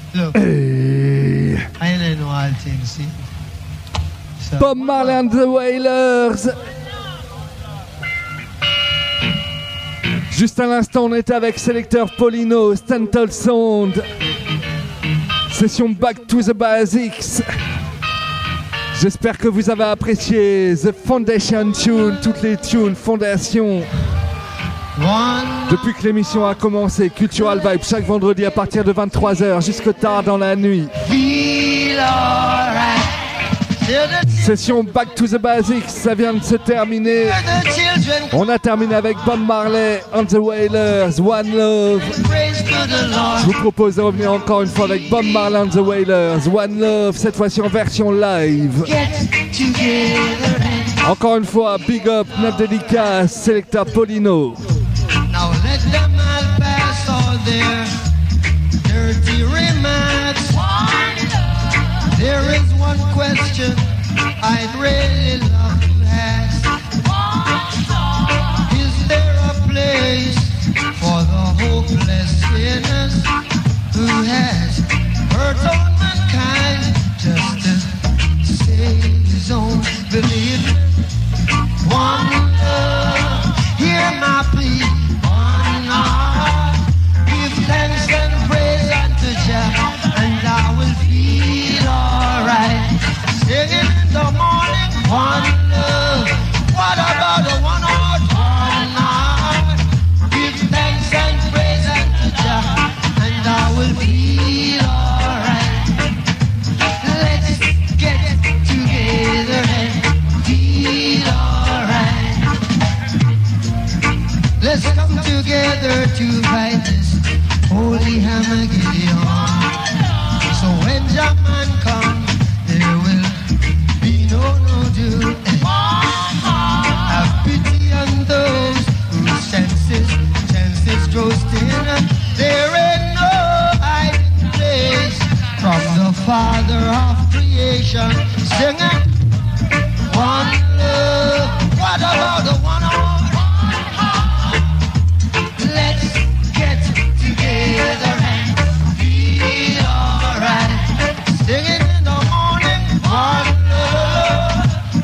Look, Hey. I don't know all things, see. So, Bob Marley and the Wailers. Juste à l'instant, on était avec Selecteur Paulino, Stanton Sound. Session Back to the Basics. J'espère que vous avez apprécié The Foundation Tune, toutes les tunes, fondations. Depuis que l'émission a commencé, Cultural Vibe, chaque vendredi à partir de 23h jusque tard dans la nuit. Session Back to the Basics, ça vient de se terminer. On a terminé avec Bob Marley and the Wailers, One Love. Je vous propose de revenir encore une fois avec Bob Marley and the Wailers, One Love, cette fois-ci en version live. Encore une fois, big up, notre dédicace, Selecta Paulino. now let them all pass all their dirty remarks. There is one question I'd really love to ask. Is there a place for the hopeless sinners who has hurt all mankind just to save his own belief? One love, hear my plea. One heart, give thanks and praise unto Jah, and I will feel alright. Singing in the morning, one love. What about the one heart? One heart, give thanks and praise unto Jah, and I will feel alright. Let's get together and feel alright. Let's come together to fight this holy Armageddon. So when Jaman comes, there will be no doom. Have pity on those whose chances grow thin. There ain't no hiding place from the Father of creation. Singing one love. What about the one heart? Let's get together and feel alright. Singing in the morning, one love,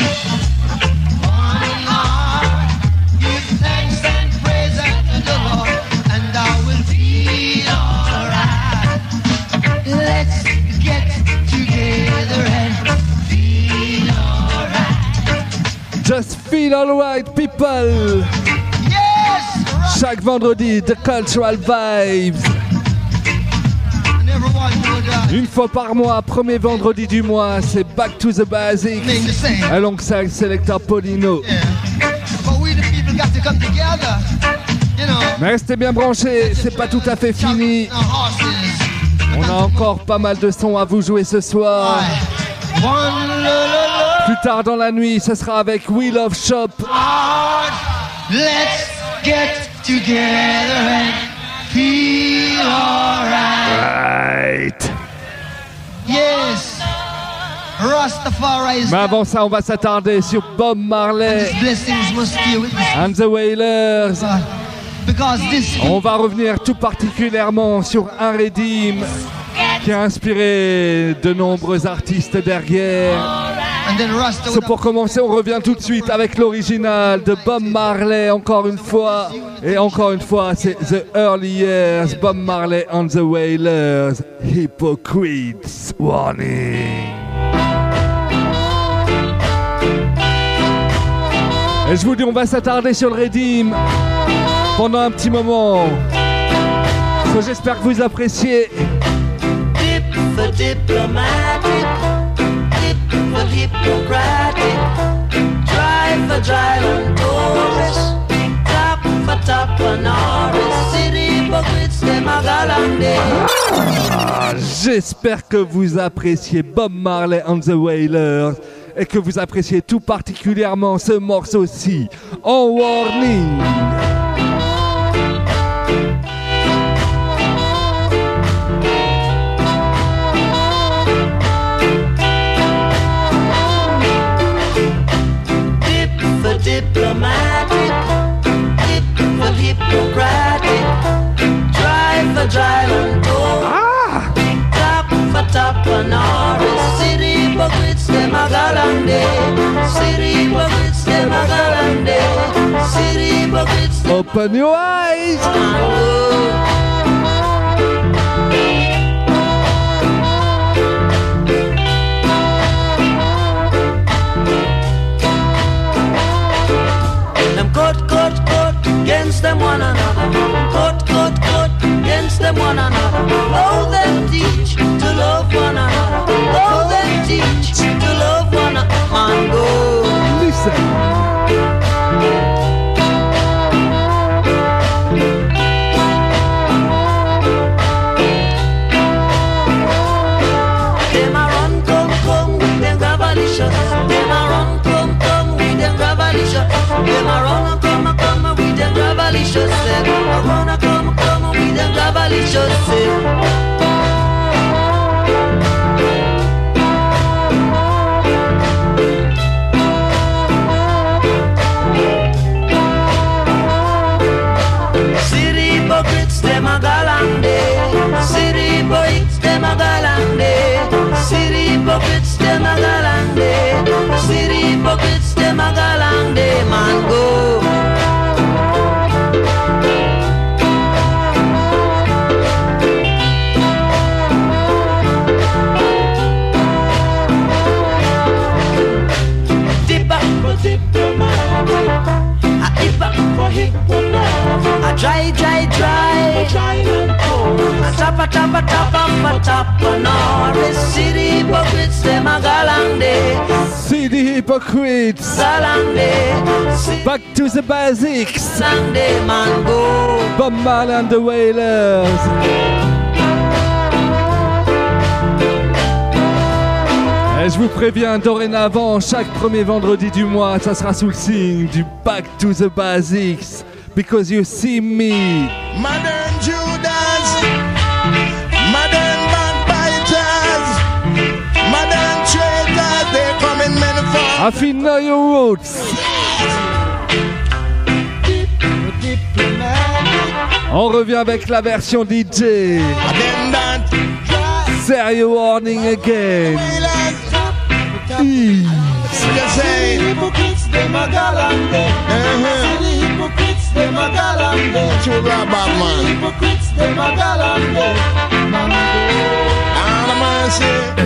one heart. Give thanks and praise unto the Lord, and I will feel alright. Let's get together and feel alright. Just feel alright, people. Yes, Chaque vendredi, The Cultural Vibes. and everyone would Une fois par mois, premier vendredi du mois, c'est Back to the Basics. mean the same. Alongside Selecta Paulino. Yeah. But we the people got to come together, you know. Mais restez bien branchés, c'est pas tout à fait fini. Our horses. On a encore pas mal de sons à vous jouer ce soir. One love, Plus tard dans la nuit, ce sera avec Wheel of Shop. heart. Let's get together and feel alright. Right. Yes, Rastafari is Mais avant ça, on va s'attarder sur Bob Marley His blessings must be with us. and the Wailers. Because this On va revenir tout particulièrement sur un Redeem qui a inspiré de nombreux artistes derrière. and then Rasta So, pour commencer, on revient tout de suite avec l'original de Bob Marley, encore une fois. Et encore une fois, c'est The Early Years, Bob Marley and the Wailers, Hypocrites Warning. Et je vous dis, on va s'attarder sur le Redeem pendant un petit moment. So, j'espère que vous appréciez. Dip for diplomatic, dip for Hippocratic, drive for Dryland tourists, top for top for Norris, city hypocrites, them a galamde. Ah, j'espère que vous appréciez Bob Marley and the Wailers et que vous appréciez tout particulièrement ce morceau-ci, en warning. Dip for diplomatic, dip for Hippocratic, drive for Dryland tourists, top open your eyes. Them cut against them one another. Cut against them one another. Oh, them teach to love one another. Oh, them teach to love one another. Man, go. Listen. Them a run, come with them gravalicious. Them a run, come with them gravalicious. Them a run, come with them gravalicious. Them a run, come with them gravalicious. City hypocrites, them a galande. City hypocrites, them a galande. City hypocrites, them a galande. City hypocrites, them a galande. Man, go. I try. I top, no. City hypocrites, them a galande. City hypocrites. Galande. Back to the basics. Galande, man, go. Bob Marley and the Wailers. Et je vous préviens, dorénavant, chaque premier vendredi du mois, ça sera sous le signe du Back to the Basics. Because you see me. Modern Judas, modern backbiters, modern traitors, they come in many forms. I feel know your roots. On revient avec la version DJ. Serious warning again. City hypocrites, them a galande. City hypocrites, them a galande. True rap man. Hypocrites, them a galande. I'm a say.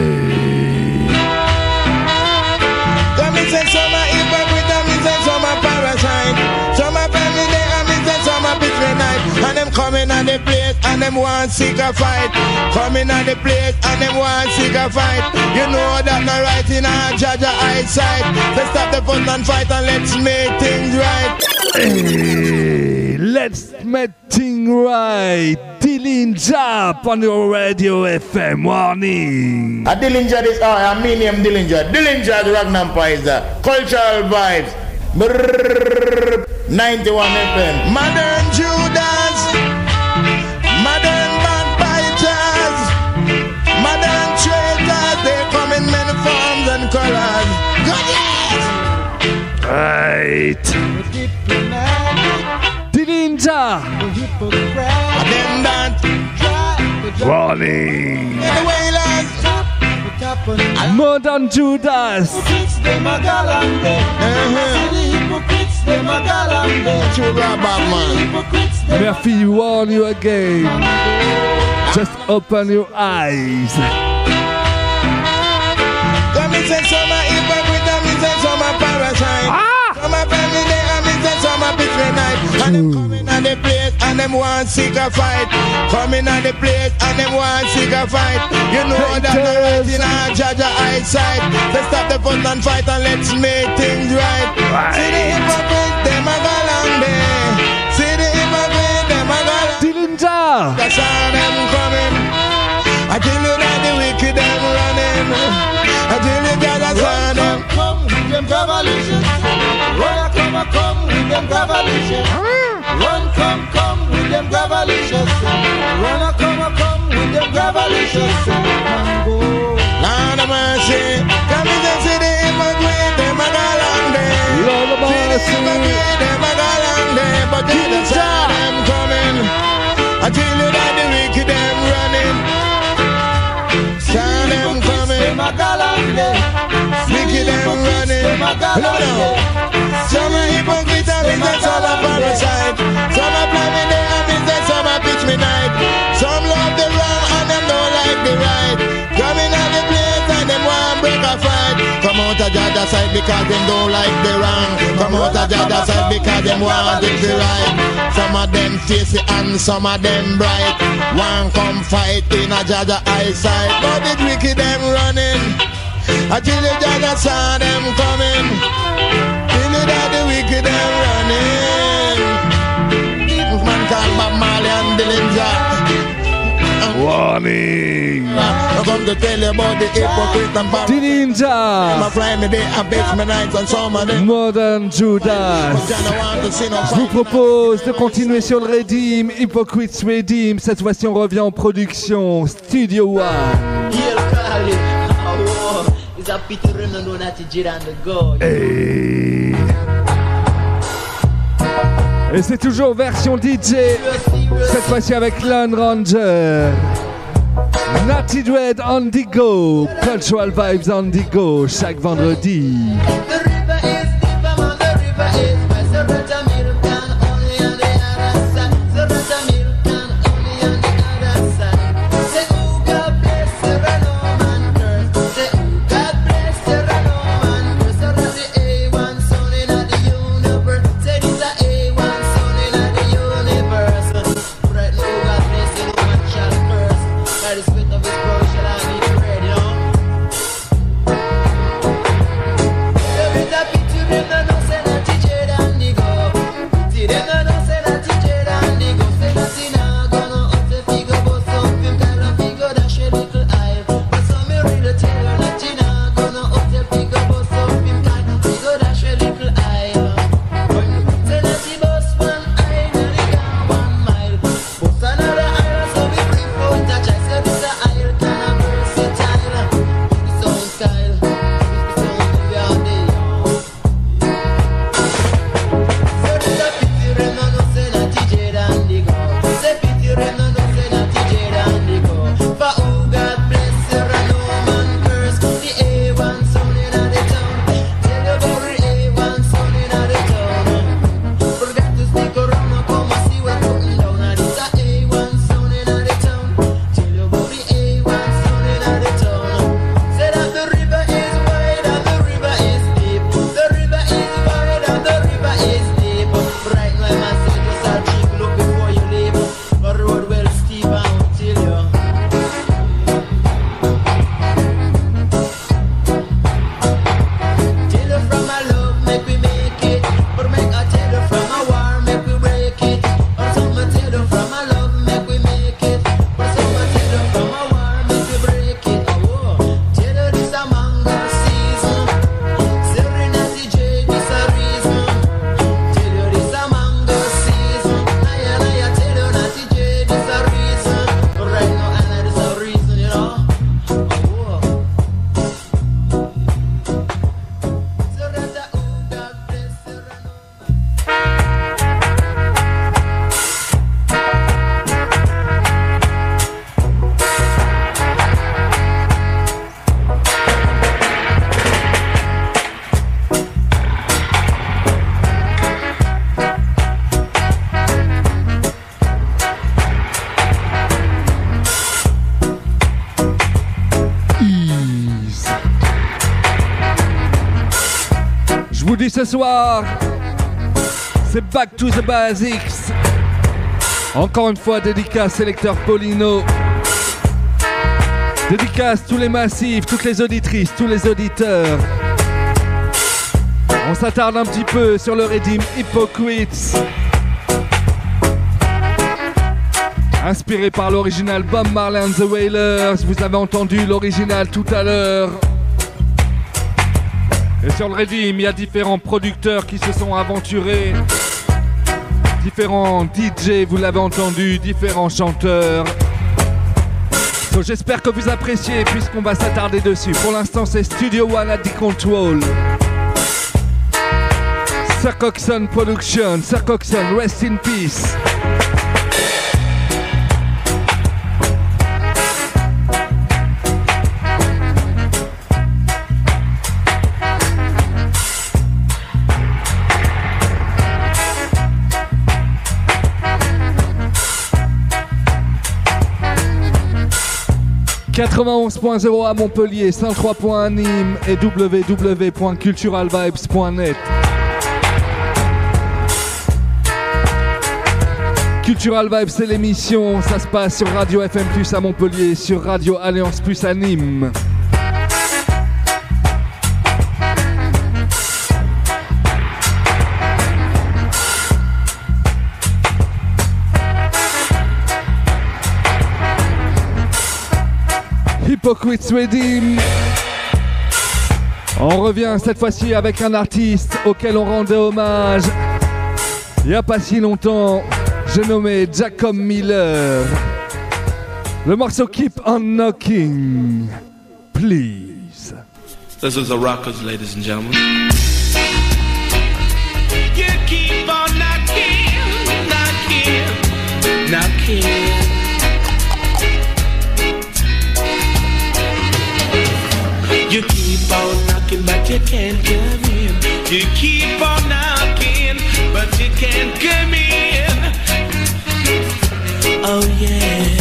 Come and say some a hypocrite, come and say some a parasite. Some a family they come and say some a between night. And them coming on the place and them want seek a fight. Coming on the place and them want seek a fight. You know that not right in our judge eyesight. So stop the fun and fight and let's make things right. Hey, let's make things right. Dillinger on your radio FM warning. A Dillinger is I mean him Dillinger. Dillinger the Ragnar Pfizer. Cultural vibes. Brrr, 91 FM. Modern Judas, modern backbiters, modern traitors, they come in many forms and colors. Goodness! Right. Dillinger. Them that Warning. the Wailers. Modern Judas. Them a galande. City hypocrites, them a galande. True rap man. Murphy warn you again. Just open your eyes. Come and say some a hypocrite, come and say some a parasite. Some a family they come and say some a between night. And them coming on the place and them want seek a fight. Coming on the place and them want seek a fight. You know that not right in our judge eyesight. So stop the fun and fight and let's make things right. See the hypocrite, them a galande. See the hypocrite, them a galande. Dillinger. That's how them coming. I tell you that the wicked them running. I tell you that that's how them come with them cavalicious. Run come with them cavalicious. Run come with them cavalicious. Run come with them cavalicious. Lord of mercy, come in and see the immigrant, them a galande. Lord of mercy, see the immigrant, them a galande. But that's how them coming. I tell you that the wicked them running. Sound them coming. Wicked them running. Some a hypocrite and me say some a parasite. Some a plan me day and me say some a pitch me night. Some love the wrong and them don't like the right. Come in at the place and them want break a fight. Come out of the other side because them don't like the wrong. Come out of the other side because them want it the right. Some of them face and some of them bright. One come fight in a Jaja eyesight. But the wicked them running. I tell you Jaja saw them coming. Tell you that the wicked them running. Man called Bob Marley and Dillinger. Warning! I come to tell you about the hypocrite and bad. Dillinger! Modern Judas. Je vous propose de continuer sur le Redeem, Hypocrites Redeem. Cette fois-ci, on revient en production. Studio One. Hey. Et c'est toujours version DJ. Cette fois-ci avec Lone Ranger. Natty Dread on the go. Cultural Vibes on the go. Chaque vendredi. Ce soir, c'est Back to the Basics. Encore une fois, dédicace sélecteur Paulino. Dédicace tous les massifs, toutes les auditrices, tous les auditeurs. On s'attarde un petit peu sur le Redeem Hypocrites. Inspiré par l'original Bob Marley and the Wailers. Vous avez entendu l'original tout à l'heure. Et sur le Redeem, il y a différents producteurs qui se sont aventurés, différents DJ, vous l'avez entendu, différents chanteurs. Donc j'espère que vous appréciez puisqu'on va s'attarder dessus. Pour l'instant, c'est Studio One at the Control. Sir Coxon Production, Sir Coxon, rest in peace. 91.0 à Montpellier, 103.1 à Nîmes et www.culturalvibes.net. Cultural Vibes, c'est l'émission, ça se passe sur Radio FM Plus à Montpellier, sur Radio Alliance Plus à Nîmes. Hypocrites Redeem. On revient cette fois-ci avec un artiste auquel on rendait hommage il n'y a pas si longtemps. J'ai nommé Jacob Miller. Le morceau Keep on Knocking, please. This is the Rockers, ladies and gentlemen. You keep on knocking, knocking, knocking. You keep on knocking, but you can't come in. You keep on knocking, but you can't come in. Oh yeah,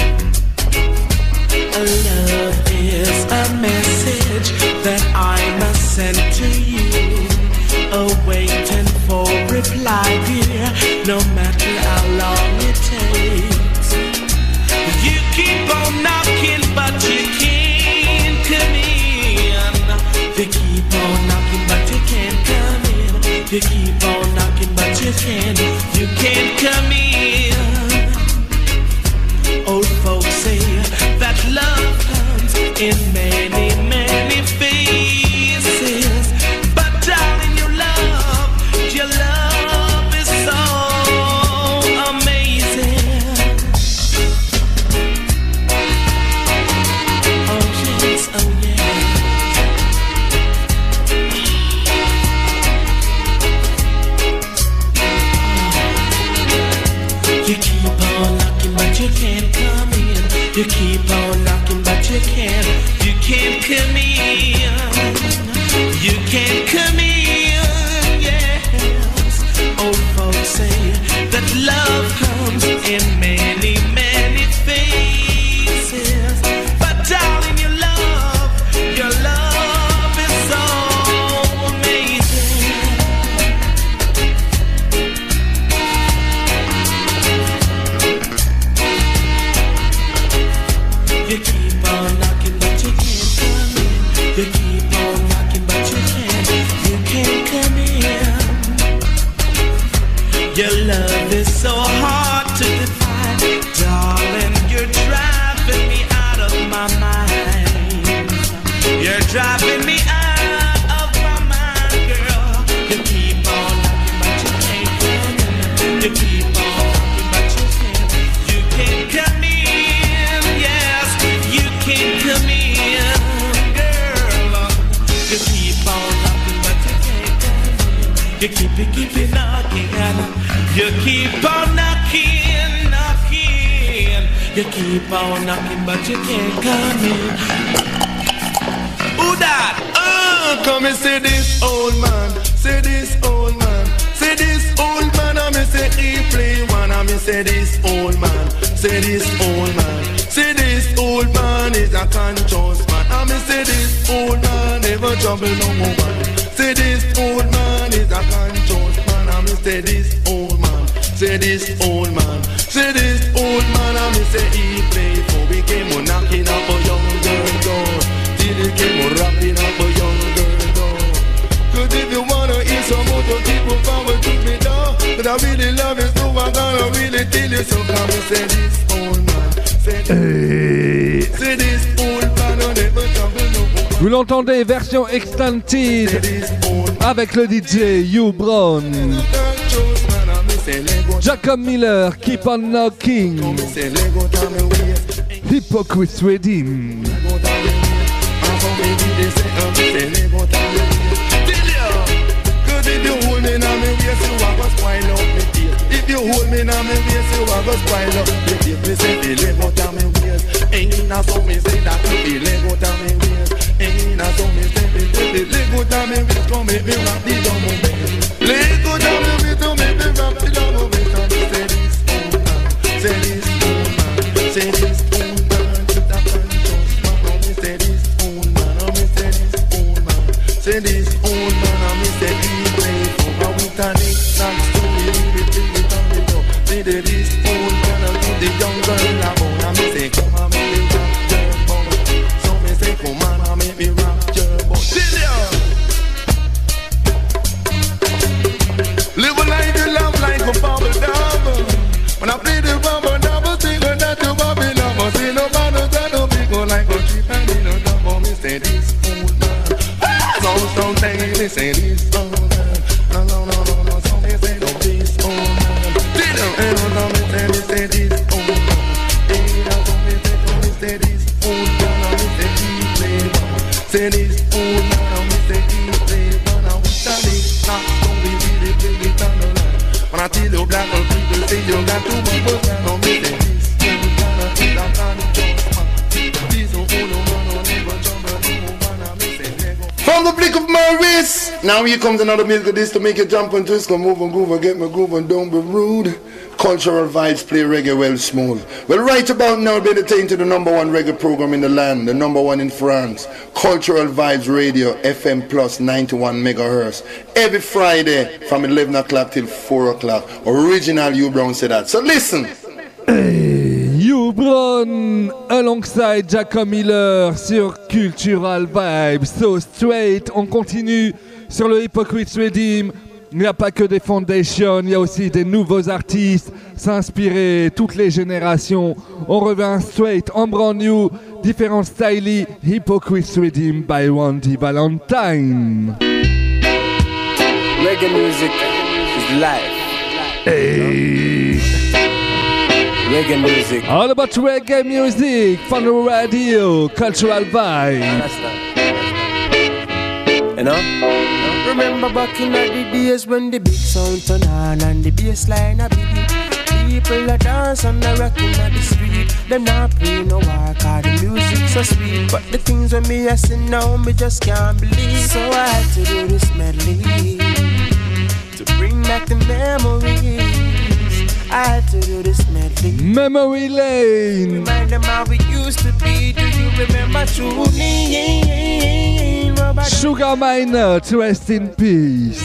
love is a message that I must send to you. Waiting for reply, dear, no matter how long it takes. You keep on knocking, but you can't come in. You keep on knocking, but you can't come in. You keep on knocking, but you can't come in. Old folks say that love comes in many, many faces. But darling, your love is so amazing. Oh yes, oh yeah. You keep on knocking, but you can't come in. You keep on knocking, but you can't come in. You can't come in, yes. Old folks say that love comes in many, many faces. But darling, your love is so amazing. You keep on knocking, but you can't come in. You keep on knocking, but you can't come in. Your love is so hard to define, darling. You're driving me out of my mind. You're driving me out of my mind, girl. You keep on knocking, but you can't come in. You keep on knocking, but you can't come in. Yes, you can't come in, girl. You keep on knocking, but you can't come in. You keep knocking, you keep on knocking, knocking. You keep on knocking, but you can't come in. Who that? Come and say this old man, say this old man, say this old man. I me say he play one. I me say this old man, say this old man, say this old man is a conscious man. I me say this old man never trouble no woman. Say this old man is a conscious man. I me say this old man, say this old man, say this old man. I me say he play for we came on knocking up a young girl door. Till he came on rapping up a young girl door. Cause if you wanna eat some more, people forward to me door. But I really love you, so I'm gonna really tell you. So come and say this old man, say this old man, I never trouble no woman. Vous l'entendez, version extended avec le DJ You Brown. Jacob Miller, Keep on Knocking. Hypocrites Redeem. If you hold me now, me waist, you a go spoil up me teeth. If you hold me now, me waist, you a go spoil up me teeth. Me say the leg out of me waist, ain't na so me say that the leg out of me waist, ain't na so me say the leg out of me waist, come make me rap the double bass. Leg out of me waist, to make me rap the double bass. And me say this old man, say this old man, say this old man, to the conscious man in a double, me say this old man. So tell me say this old man. No, so me say no this old man. No, me say this old man. Me say this old man, me say this flavor. Say this old man, me say this flavor. Now we tell it, now don't be really play it on the line. When I tell you black people say you got too much work, now me say this old man, I feel like I'm just man. This old man, I never jump and do man, I me say Lego. From the blick of my wrist, now here comes another music of this to make you jump and twist, go move and groove and get my groove and don't be rude. Cultural vibes play reggae well smooth. Well, right about now, we're entertained to the number one reggae program in the land, the number one in France. Cultural Vibes Radio, FM Plus 91 megahertz. Every Friday from 11 o'clock till 4 o'clock. Original Hugh Brown said that. So listen. Hey, Hugh Brown alongside Jacob Miller sur Cultural Vibes. So straight, on continue sur le Hypocrite Redeem. Il n'y a pas que des foundations, il y a aussi des nouveaux artistes, s'inspirer toutes les générations. On revient straight en brand new, différents styles, Hypocrite Redeem by Randy Valentine. Reggae music is life. Hey. Reggae music. All about reggae music from the radio, Cultural Vibe. You know? Remember back in the days when the big sound turn on and the bass line a beat. People a dance on the rockin' on the street. Them not play no war 'cause the music so sweet. But the things when me I see now, me just can't believe. So I had to do this medley to bring back the memories. I had to do this medley. Memory Lane. Remind them how we used to be. Do you remember tuning? Sugar Minor, to rest in peace.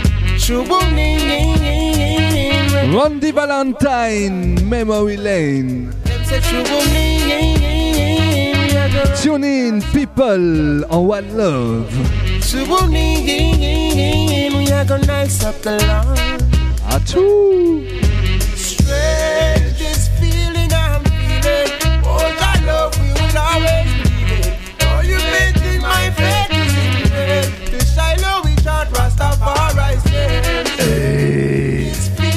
Randy Valentine, Memory Lane. Tune in, people, on One Love. We are gonna nice up the line. Achoo. Strangest feeling I'm feeling. Oh, that love we will always be it. Oh, you making my faith. The Shiloh we chant Rastafari's name. Hey.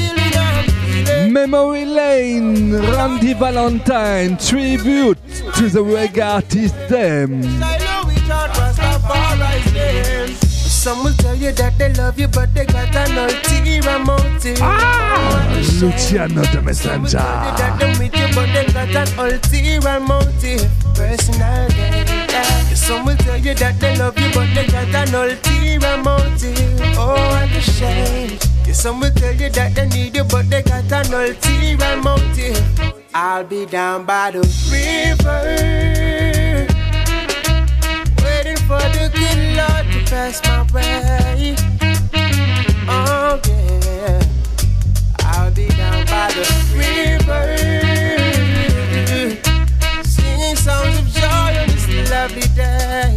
Memory Lane, Randy Valentine, tribute to the reggae artist them. Shiloh we chant Rastafari's name. Some will tell you that they love you, but they got an ulterior motive. Luciano the Messenger. Some will tell you that they with you, but they got an ulterior motive. Personal data. Some will tell you that they love you, but they got an ulterior motive. Oh, what a shame. Some will tell you that they need you, but they got an ulterior motive. I'll be down by the river, waiting for the good Lord to pass my way. Oh yeah, I'll be down by the river, singing songs of joy on this lovely day.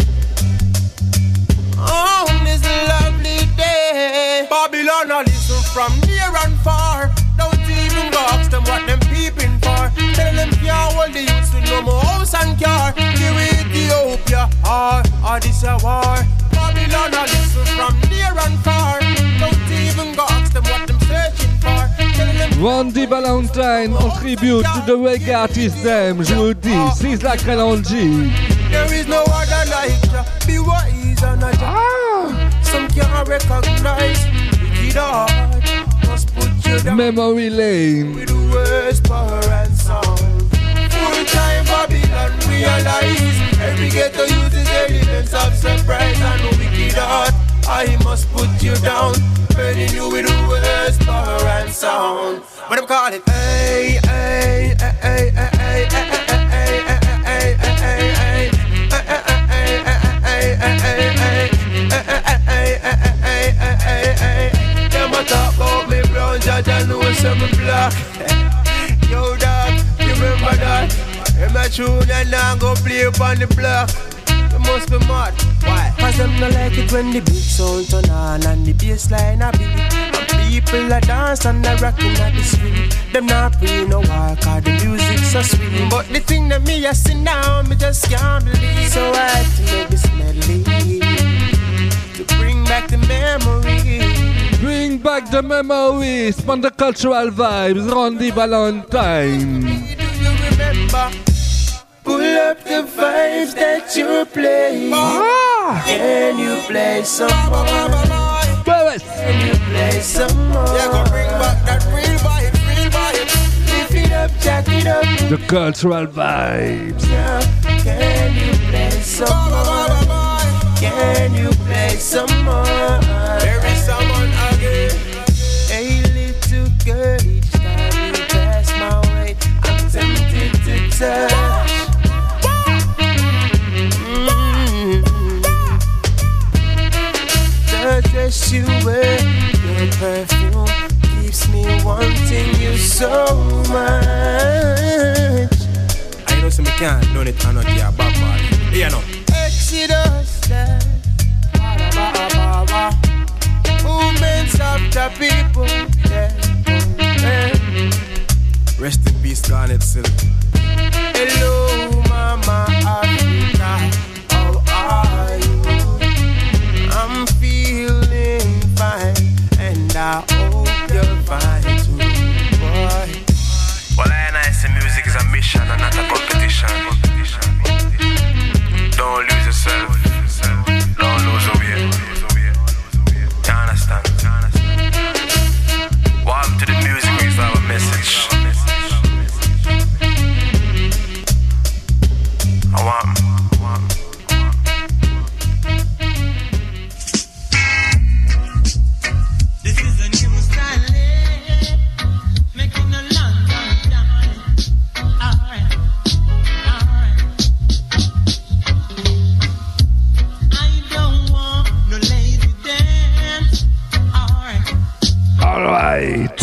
Oh, this lovely day. Babylon, I listen from near and far. Don't even go ask them what them peeping for. Tell them can't hold the youths to no more house and car. Give Ethiopia, or this a war. Babylon, I listen from near and far. Don't even go ask them what them searching for. Randy Valentine en tribute to the reggae artist them. Je vous dis, c'est la Kalonji. There is no other like ya. Be wise and a some can't recognize. Wicked heart must put you down. Memory Lane. With the worst power and sound. Full time Babylon realize. Every ghetto youth is elements of surprise. And the wicked heart, I must put you down. Burning you with the worst power and sound. What I'm calling? Hey, hey, hey, hey, hey, hey, hey, hey, hey, hey, hey. Them a talk about me brown, judge I know some black. Yo dog, you remember that? Them a tune and now go play upon the block. You must be mad. Why? Cause them no like it when the big sound turn on and the bass line a beat. People a dance and a rockin' at the street. Them not pray no war, cause the music so sweet. But the thing that me a see now, me just can't believe. So I had to make this medley to bring back the memories. Bring back the memories from the cultural vibes. Randy Valentine. Do you remember? Pull up the vibes that you play. Can you play some more? Can you play some more? Yeah, go bring back that real vibe, real vibe. Lift it up, jack it up. The cultural vibes. Can you play some more? Can you play some more? There is someone again. Hey, little girl, each time you pass my way, I'm tempted to touch. The dress you wear, your perfume keeps me wanting you so much. I know some can't do it and not get a bad body. You know. Exodus, movements of the people. Rest in peace, Garnet Silk. Hello, Mama Africa, how are you? I'm feeling fine, and I hope you're fine too, boy. Well, I say music is a mission and not a competition. Don't lose yourself. Don't lose your way. You understand? Walk to the music is our message. I want. This is a new style, making a London dime. Alright. I don't want no lazy dance. Alright.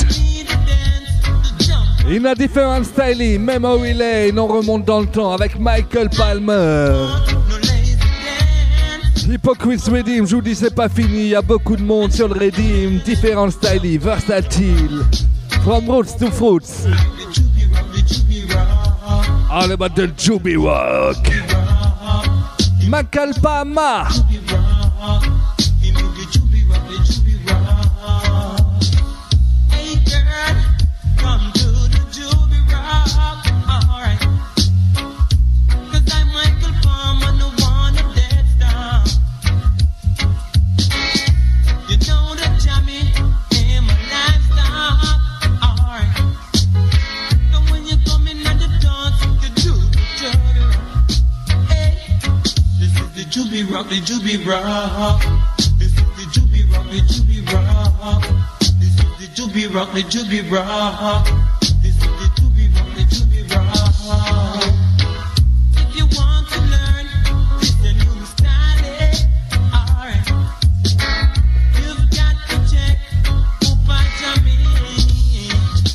In a different style, Memory Lane, on remonte dans le temps avec Michael Palmer. Hypocrite Redeem, je vous dis c'est pas fini, il y a beaucoup de monde sur le Redeem, différents styles, versatile, from roots to fruits. All about the Jubi Rock. Michael Palmer. The Jubi Rock. This is the Jubi Rock, the Jubi Rock. This is the Jubi Rock, the Jubi Rock. This is the Jubi Rock, the Jubi Rock. If you want to learn, this is the new style. Alright. You've got to check Upa Jamie.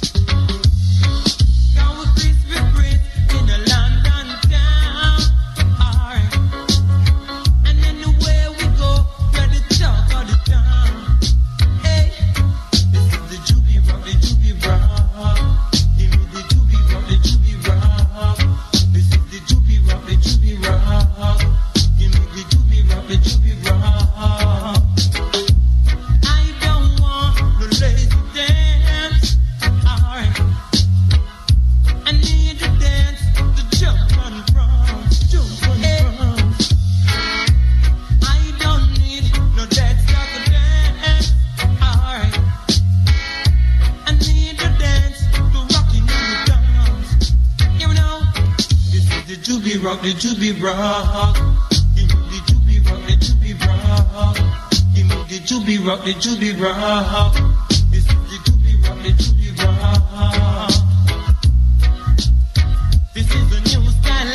Go with Chris in a London town. Alright. Rock, the Jubi Rock. Give me the Jubi Rock, the Jubi Rock. Give me the Jubi Rock, the Jubi Rock. This is the Jubi Rock, the Jubi Rock. This is a new style.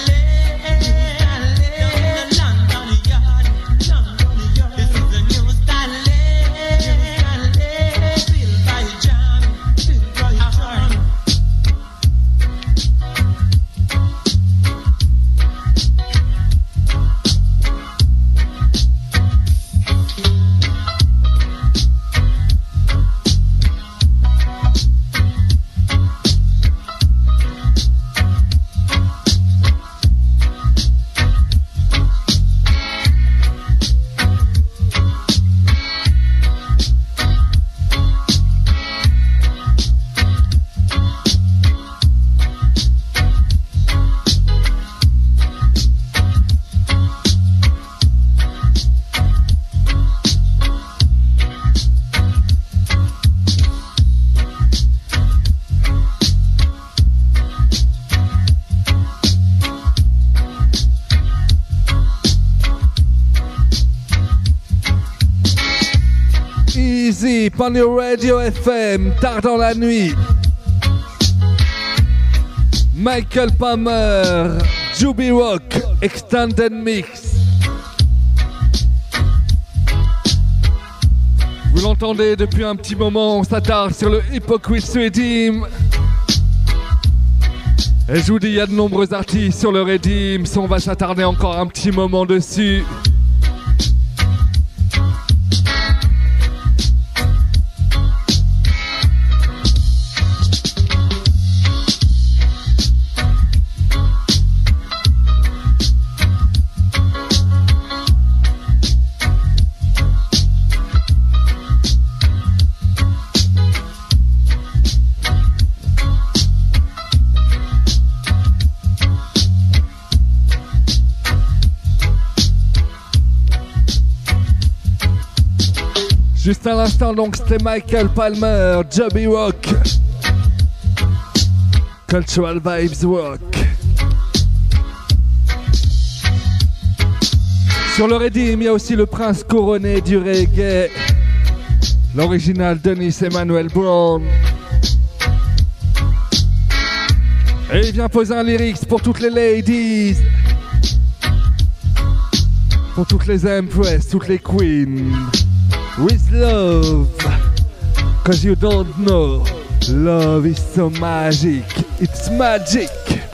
This is a new style. Feel by your jam, feel by your jam. Deep on your radio FM, tard dans la nuit. Michael Palmer, Juby Rock, Extended Mix. Vous l'entendez depuis un petit moment, on s'attarde sur le Hypocrite Redeem. Et je vous dis, il y a de nombreux artistes sur le Redeem, on va s'attarder encore un petit moment dessus. Juste à l'instant, donc, c'était Michael Palmer, Juby Rock, Cultural Vibes Rock. Sur le Redeem, il y a aussi le prince couronné du reggae, l'original Dennis Emmanuel Brown. Et il vient poser un lyrics pour toutes les ladies, pour toutes les empresses, toutes les queens. With love, cause you don't know, love is so magic, it's magic.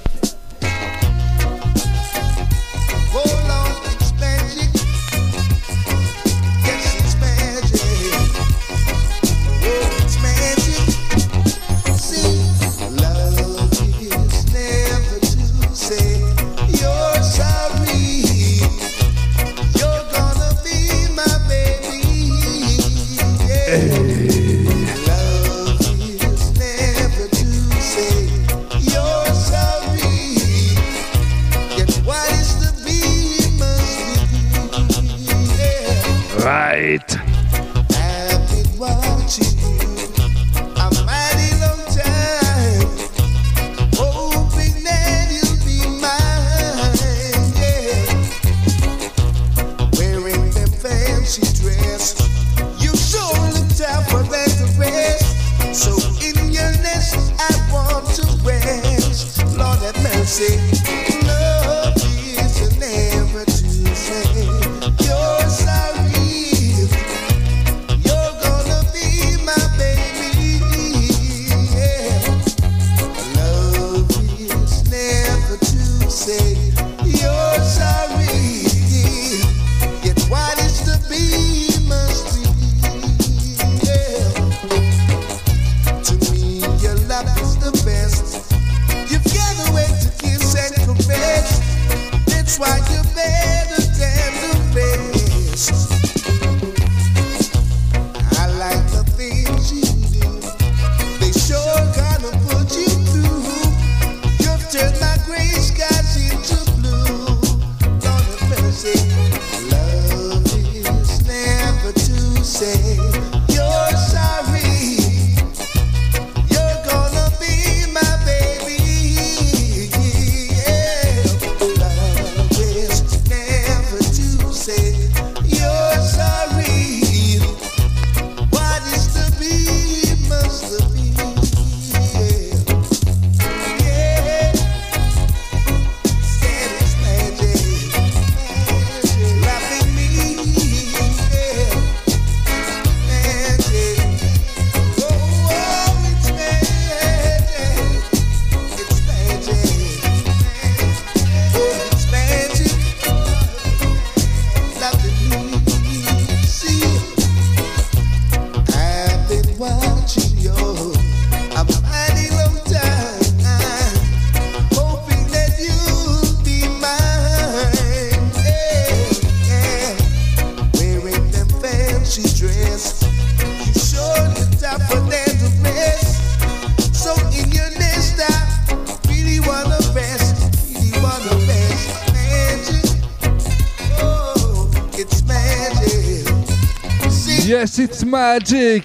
Yes, it's magic.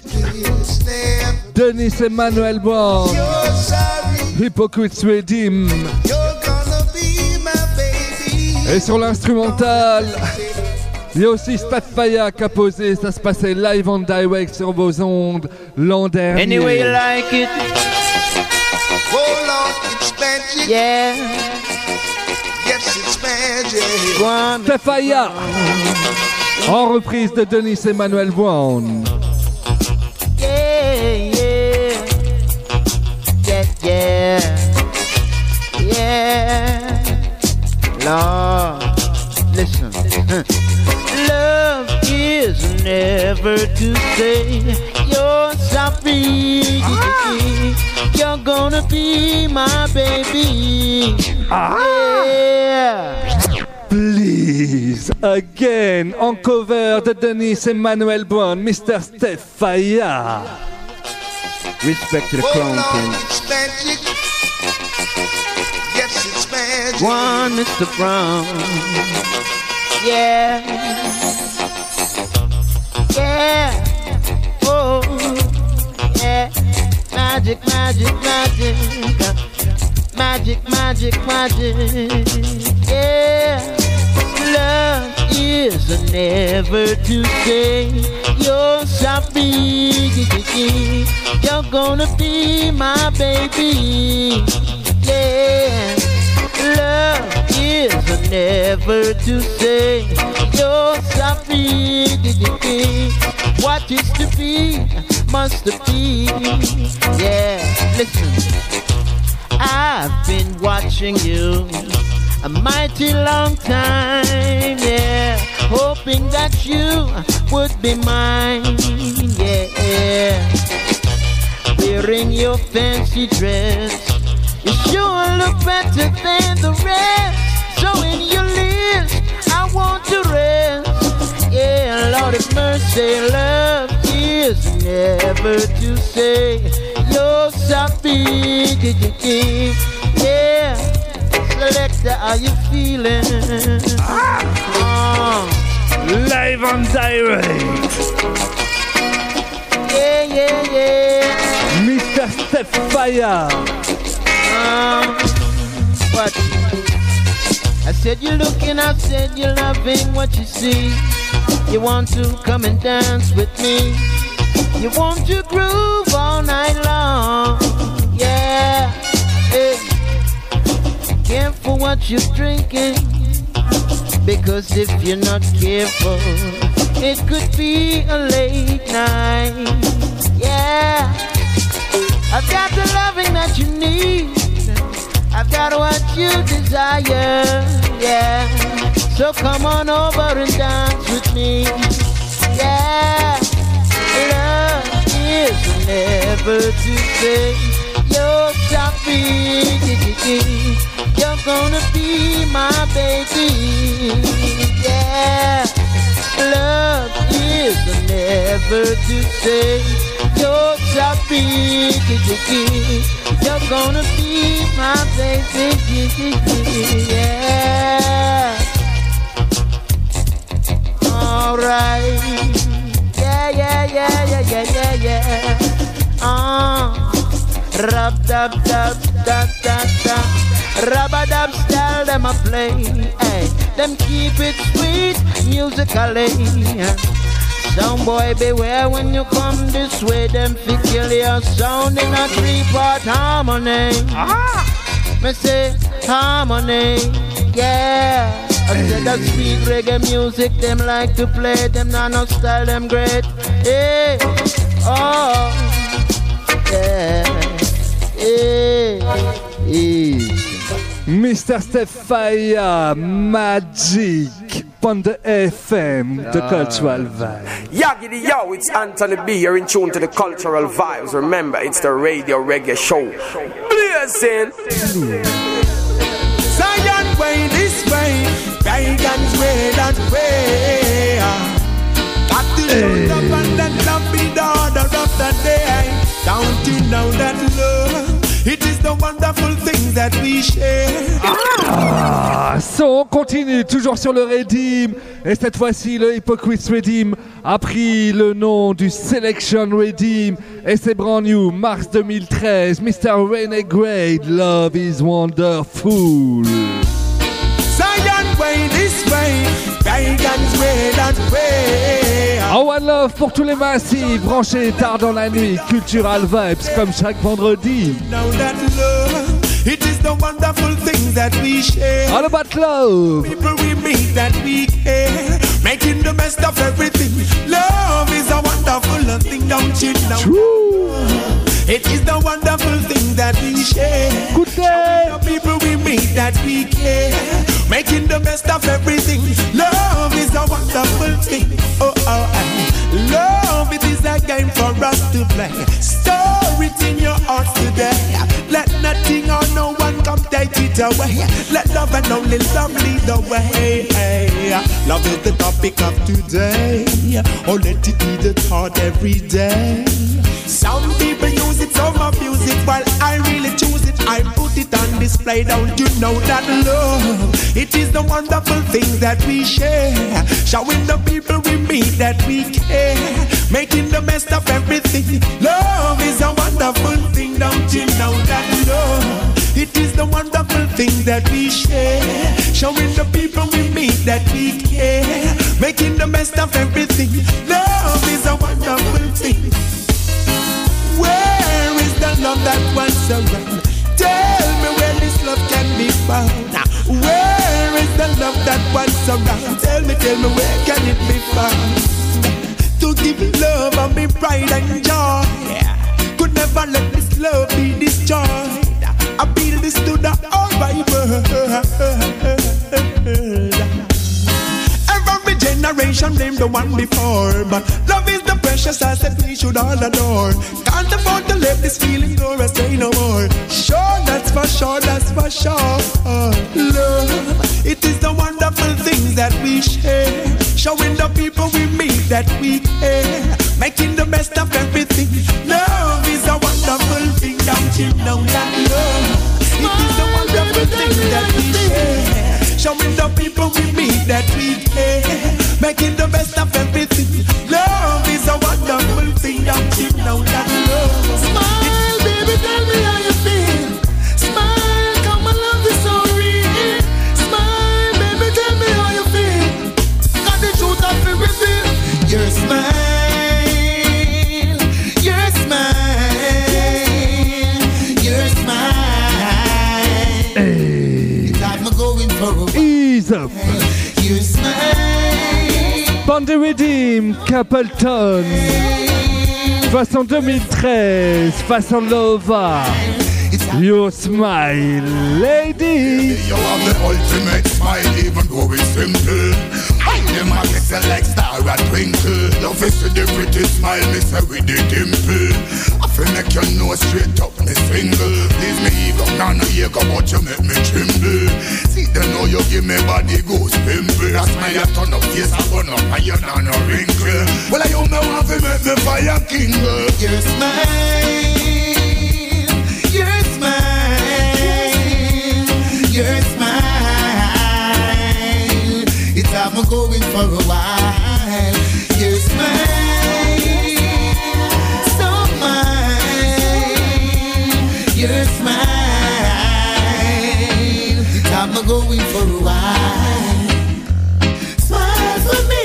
Dennis Emmanuel Brown, Hypocrite Redeem. Et sur l'instrumental, Il y a aussi Steph Faya qui a posé, ça se passait live on direct sur vos ondes l'an dernier. Anyway you like it. Oh Lord, it's magic. Yeah. Yes, it's magic. Steph Faya en reprise de Denis Emmanuel Brown. Yeah, yeah. Yeah, yeah. Yeah. Lord, listen. Love is never to say you're sorry. You're gonna be my baby. Yeah. Please, again, on cover de Denis Emmanuel Brown, Mr. Steph Faya. Respect to the crown prince. It's magic. Yes, it's magic. One Mr. Brown. Yeah. Yeah. Oh. Yeah. Magic, magic, magic. Magic, magic, magic. Yeah. Love is never to say you're sorry. You're gonna be my baby. Yeah. Love is never to say you're sorry. What is to be must be. Yeah, listen. I've been watching you a mighty long time, yeah, hoping that you would be mine, yeah. Wearing your fancy dress, you sure look better than the rest. So in your list, I want to rest. Yeah, Lord have mercy, love is never to say you're sorry. Yeah, Selector, how you feeling? Live on direct. Yeah, yeah, yeah. Mr. Steph Faya. What? I said you're looking, I said you're loving what you see. You want to come and dance with me. You want to groove all night long. Yeah. Hey. Careful what you're drinking, because if you're not careful, it could be a late night. Yeah. I've got the loving that you need. I've got what you desire, yeah. So come on over and dance with me, yeah. Love is never to say you're sorry. You're gonna be my baby, yeah. Love is never to say you're sorry. You're gonna be my baby, yeah. Alright, yeah, yeah, yeah, yeah, yeah, yeah, yeah. Rub dub dub dub dub dub. Rubber dub style them a play, hey. Them keep it sweet musically. Sound boy beware when you come this way. Them fi kill your sound in a 3-part harmony. Me say harmony, yeah. I said that sweet reggae music them like to play. Them nano style them great, hey. Oh, yeah, yeah, yeah. Mr. Steph Faya, Magic, on the FM, the cultural vibe. Yaggedy yo, it's Anthony B. You're in tune to the cultural vibes. Remember, it's the Radio Reggae Show. Blazing. Zion way this way, pagans way that way. Got to show up and then love be the order of the day. Counting down that love. It is the wonderful things that we share. On continue toujours sur le Redeem. Et cette fois-ci, le Hypocrite Redeem a pris le nom du Selection Redeem. Et c'est brand new, mars 2013. Mr. Renegade, Love is Wonderful. Zion way this way, pagans way that that way. One Love pour tous les massifs, branchés tard dans la nuit, Cultural Vibes comme chaque vendredi. Now that love, it is the wonderful things that we share. All about love. People we meet that we care, making the best of everything. Love is a wonderful thing, don't you know? True. It is the wonderful thing that we share. Good day. The people we meet that we care, making the best of everything. Love is a wonderful thing. Oh, love, it is a game for us to play. Store it in your heart today. Let nothing or no one come take it away. Let love and only love lead the way. Love is the topic of today. Oh, let it be the thought every day. Some people use it, some abuse it. While I really choose it, I put it on display. Don't you know that love, it is the wonderful thing that we share, showing the people we meet that we care, making the best of everything. Love is a wonderful thing, don't you know that love, it is the wonderful thing that we share, showing the people we meet that we care, making the best of everything. Love is a wonderful thing. Where is the love that once around? Tell me where this love can be found. Where is the love that once around? Tell me where can it be found? To give love and be pride and joy, could never let this love be destroyed. I feel this to the whole world. Every generation named the one before, but love is the precious asset we should all adore. Can't afford to let this feeling go or say no more. Sure, that's for sure, that's for sure. Love, it is the wonderful things that we share, showing the people we meet that we care, making the best of everything. Love is a wonderful thing, don't you know that love? It is the wonderful thing that we share, showing the people we meet that we care, making the best of everything. Love is a wonderful thing, don't you know that love? Smile, baby, tell me how you feel. Smile, come on, love is so real. Smile, baby, tell me how you feel. Got the truth of it reveal. Your smile, your smile, your smile. Hey. It's like I'm going for a while. Ease up. Your smile. Bandy Redeem, Capleton. Façon 2013, façon Lova. Your smile, lady. You have the ultimate smile, even though it's simple. I them a listen like star a twinkle. Love is the pretty smile, me say with the dimple. I feel make your nose straight up, me single. Please me ego, nah no ego, but you make me tremble. See them know you give me body goose pimple. That smile you turn up face and burn up and you nah no wrinkle. Well I you me want to make me fire kingle. Your smile, your smile, your smile. It's how I'm going for a while. Your smile, so mine. Your smile. It's how I'm going for a while. Smile for me.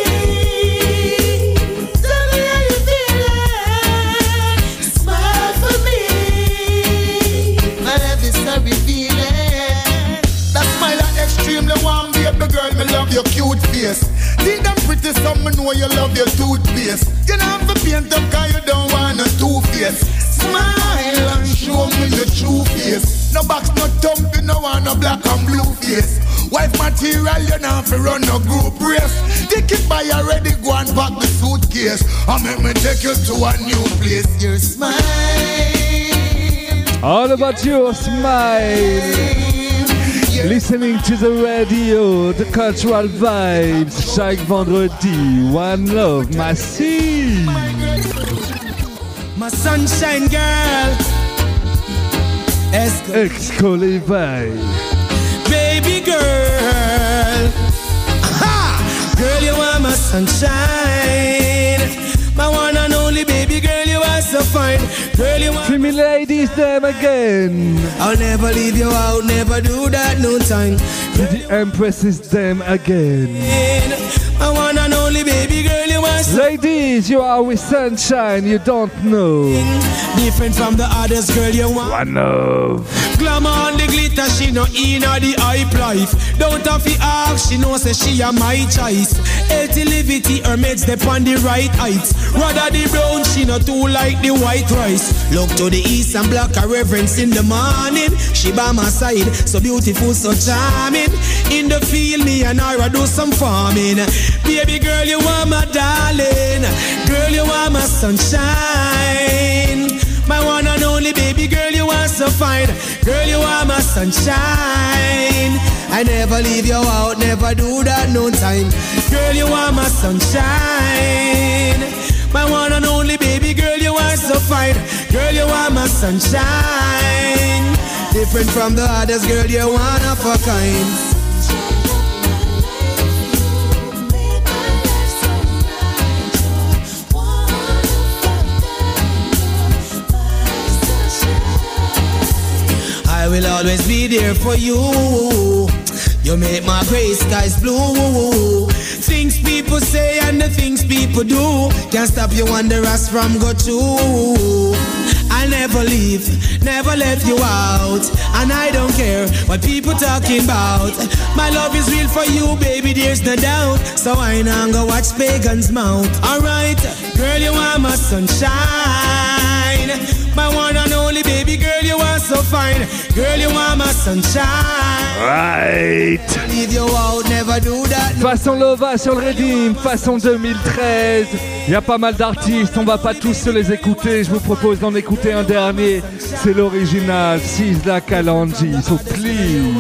Tell me how you feeling. Smile for me. My love is so revealing. That smile are extremely warm, baby girl. Me love your cute face. See them pretty, some me know you love your toothpaste. You don't have to paint up 'cause you don't want a two-face. Smile and show me your true face. No box, no thump, you no want no black and blue face. Wife material, you don't have to run no group race. Take it by already, go and pack the suitcase. And make me take you to a new place. Your smile. All about your smile. Listening to the radio, the cultural vibes, chaque vendredi, One Love, Massive. My sunshine girl. Escolivay. Baby girl. Aha! Girl, you are my sunshine. My one and only baby girl, you are so fine. Girl, you are Female ladies, them again. I'll never leave you out, never do that no time. The Empress is them again. My one and only baby is you are with sunshine, you don't know. Different from the others, girl, you want One love. glamour on the glitter, she no in or the hype life. Don't have to ask, she knows that she a my choice. Healthy levity, her meds step on the right heights. Rather the brown, she no too like the white rice. Look to the east and block her reverence in the morning. She by my side, so beautiful, so charming. In the field, me and her do some farming. Baby girl, you are my darling. Girl, you are my sunshine. My one and only baby girl, you are so fine. Girl, you are my sunshine. I never leave you out, never do that no time. Girl, you are my sunshine. My one and only baby girl, you are so fine. Girl, you are my sunshine. Different from the others, girl, you're one of a kind. I will always be there for you. You make my gray skies blue. Things people say and the things people do can't stop you and the rest from go through. I never leave, never let you out, and I don't care what people talking about. My love is real for you, baby, there's no doubt. So I now go watch pagans mount. Alright, girl, you are my sunshine. My one and only baby girl, you are so fine. Girl, you are my sunshine. Right. Leave you out, never do that. Façon Lova sur le Redeem, façon 2013. Il y a pas mal d'artistes, on va pas tous se les écouter. Je vous propose d'en écouter un dernier. C'est l'original, Sizzla Kalonji. So please.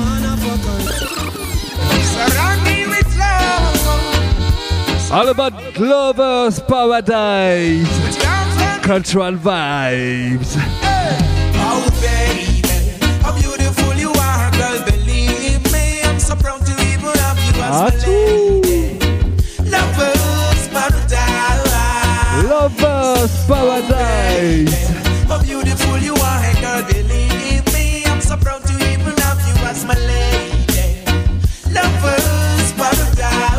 All about Lovers Paradise. Cultural vibes. Oh baby, how beautiful you are, girl, believe me. I'm so proud to even have you as my lady. Lovers Paradise. Lovers Paradise. How beautiful you are, girl, believe me. I'm so proud to even have you as my lady. Lovers Paradise.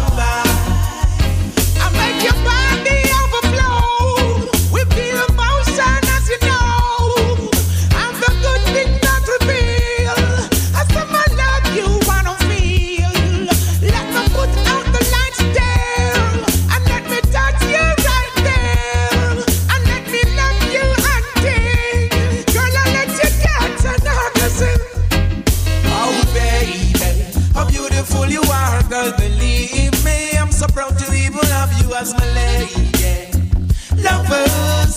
I make your body overflow with the emotion, as you know, and the good thing that we feel. As the I love you, wanna feel. Let me put out the lights there, and let me touch you right there, and let me love you until, girl, I let you get an orgasm. Oh baby, how beautiful you are, girl, believe me. I'm so proud to even have you as my lady. Lovers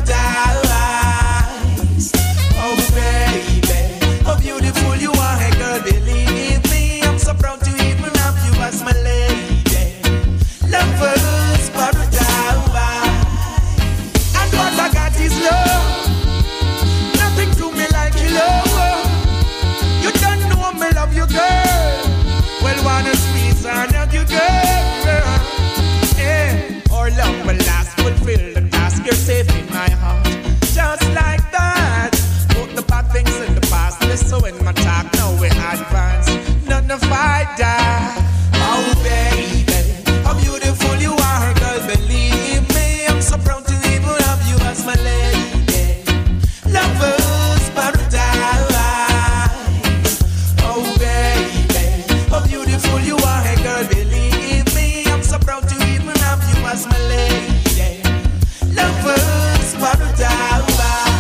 Paradise. Oh baby, how beautiful you are, hey girl, believe me. I'm so proud to even have you as my lady. Lovers Paradise. And what I got is love. Nothing to me like you love. You don't know me love you, girl. Well, wanna squeeze and hug you, girl. Yeah. Our love will last, fulfill the task. You're safe in my heart, just like that. Put the bad things in the past. Listen when my talk, now we advance. None of fight that. Oh baby, how beautiful you are, girl. Believe me, I'm so proud to even have you as my lady. Lovers Paradise. Oh baby, how beautiful you are, hey girl. Believe me, I'm so proud to even have you as my lady. Lovers Paradise.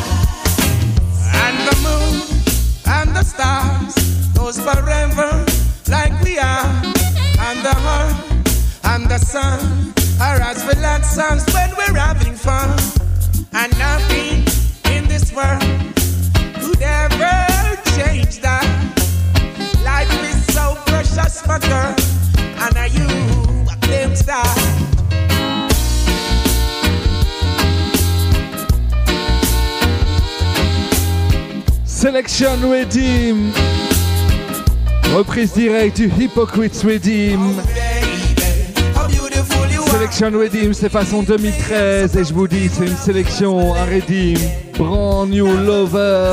And the moon and the stars goes forever like we are. And the heart and the sun are as relaxed songs when we're having fun. And nothing in this world could ever change that. Life is so precious, my girl, and are you a claim star? Selection Redeem. Reprise directe du Hypocrites Redeem. Selection Redeem, c'est façon 2013 et je vous dis, c'est une sélection, un Redeem, brand new lover.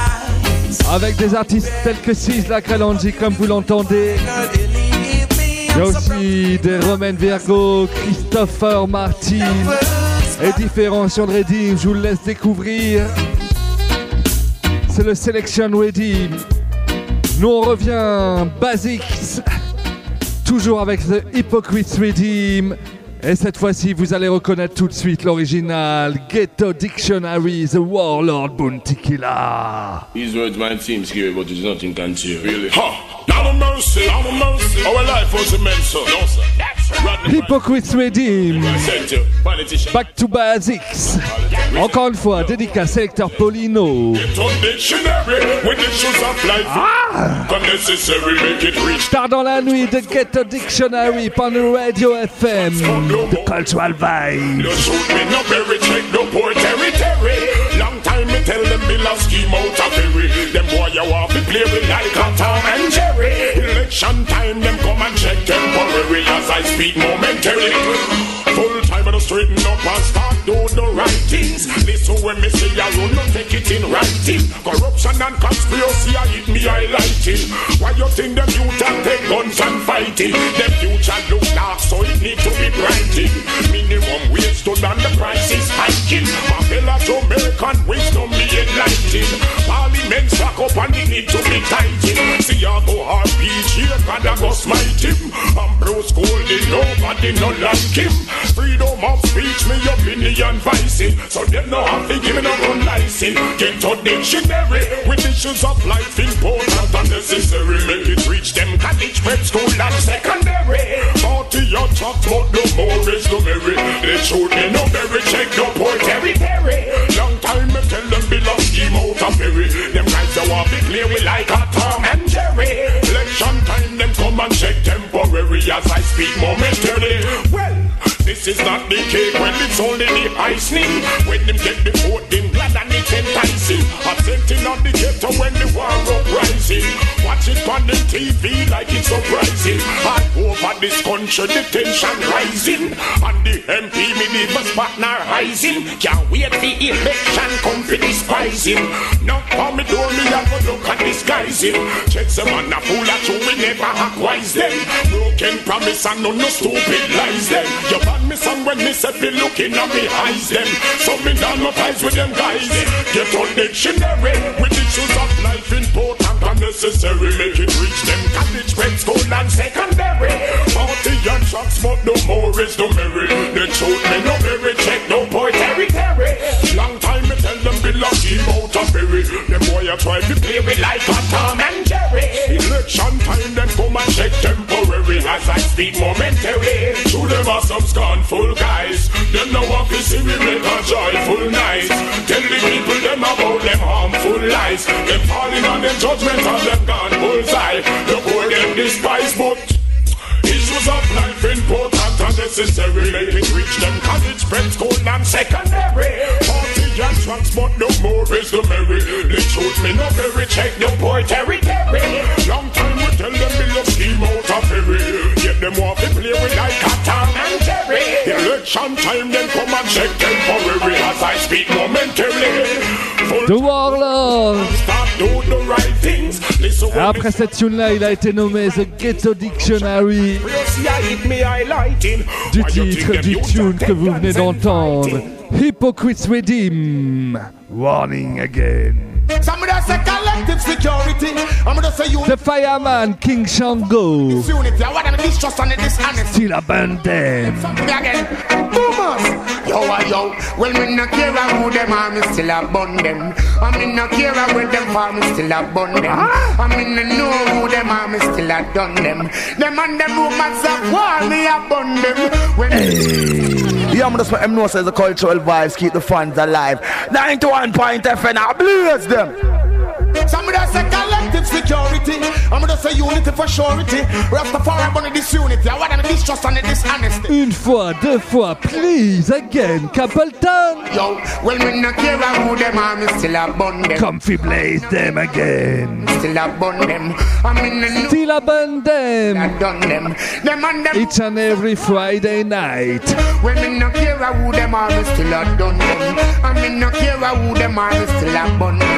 Avec des artistes tels que Sizzla Kalonji, comme vous l'entendez. Il y a aussi des Romain Virgo, Christopher Martin et différents sur le Redeem. Je vous le laisse découvrir. C'est le Selection Redeem. Nous on revient Basics, toujours avec The Hypocrites Redeem. Et cette fois-ci, vous allez reconnaître tout de suite l'original Ghetto Dictionary, The Warlord Bounty Killer. These words might seem scary, but there's nothing can cheer. Really? Ha! Now mercy, our life was immense, no sir. Hypocrites Redeem. Back to Basics. Encore une fois, dédicace sélecteur Paulino. Tard dans la nuit de Ghetto Dictionary par le Radio FM. The Cultural Vibe. Long time me tell them me love scheme out of Perry. Them boy you want to play with like a Tom and Jerry. Election time them come and check temporary as I speak momentarily. Full time and straighten up and start do the right things. Listen when me say I will not take it in writing. Corruption and conspiracy I hit me highlighting. Why you think them youth and take guns and fighting? Them future look dark so it need to be brighting. Minimum wage stood and the price is hiking. Mandela Jamaican wisdom me enlightened. Parliament stack up and it need to be tightened. See I go RPG God I go smite him. And Bruce Goldie nobody no like him. Freedom of speech me opinion vicing. So them no have to give me no gun license. Get to dictionary with issues of life important and necessary. Make it reach them college, prep school and secondary. 40 your trucks but no more is no merry. They shoot me no berry check no poor territory. Long time me tell them be lost scheme out of Perry. Them guys they want to play with like a Tom and Jerry. Election time them come and check temporary as I speak momentarily. Well, this is not the cake when it's only the icing. When them get the vote, them glad and it's enticing. Absenting on the ghetto when the war uprising. Watch it on the TV like it's surprising. All over this country the tension rising. And the MP me neighbors partner rising. Can't wait the election come for despising. Now for me door me have a look at disguising. Check some man a fool at you we never acquise them. Broken promise and no stupid lies them. You ban me some when me say be looking at me eyes them. So me down no ties with them guys. Get on dictionary with issues of life important and necessary. Make it reach them college, prep school and secondary. 40 and trucks but no more is no merry. They shoot me no berry check no boy territory. Long time me tell them be lucky out of Perry. Them boy a try to play with like a Tom and Jerry. Election time them come and check temporary as I speak momentary. To them are some scornful guys. Them no want to see me make a joyful night. Tell the people them about them harmful lies. Them falling on them judgment and them gone bullseye. The poor them despise but issues of life important and necessary. Make it reach them college, prep school and secondary. 40 and tracks but no more is the merry. They shoot me no berry check no poor territory. Long time we tell them me love scheme out of Perry. Get them off to play with like a Tom and Jerry. Election time then come and check temporary as I speak momentarily. The Warlord. Et après cette tune-là, il a été nommé The Ghetto Dictionary du titre du tune que vous venez d'entendre. Hypocrites Redeem. Warning again. Somebody say collective security. I'm gonna say you. The Fireman, King Shango. Unity. I want to distrust and dishonesty. Still abandon them. Again. Boomers. Yo. Well, me no care who them are, me still abandon them. I mean no care where them for, me still abandon them. I mean no know who them are, me still a done them. Them and them rumors of war, me abandon them. When yeah, I'm just let them know says the cultural vibes keep the fans alive. 91.FM, I blaze them. Somebody say collective security. I'm gonna say unity for surety. Rastafari burn this unity. I want them distrust and dishonesty. Une fois, deux fois, please again, Capleton. Yo, well me no care who them are, me still abundant. Comfy blaze them again. Still abundant. I mean still abundant. I done them. Them and them. Each and every Friday night. Well me no care who them are, me still done them. I mean no care who them are, me still abundant.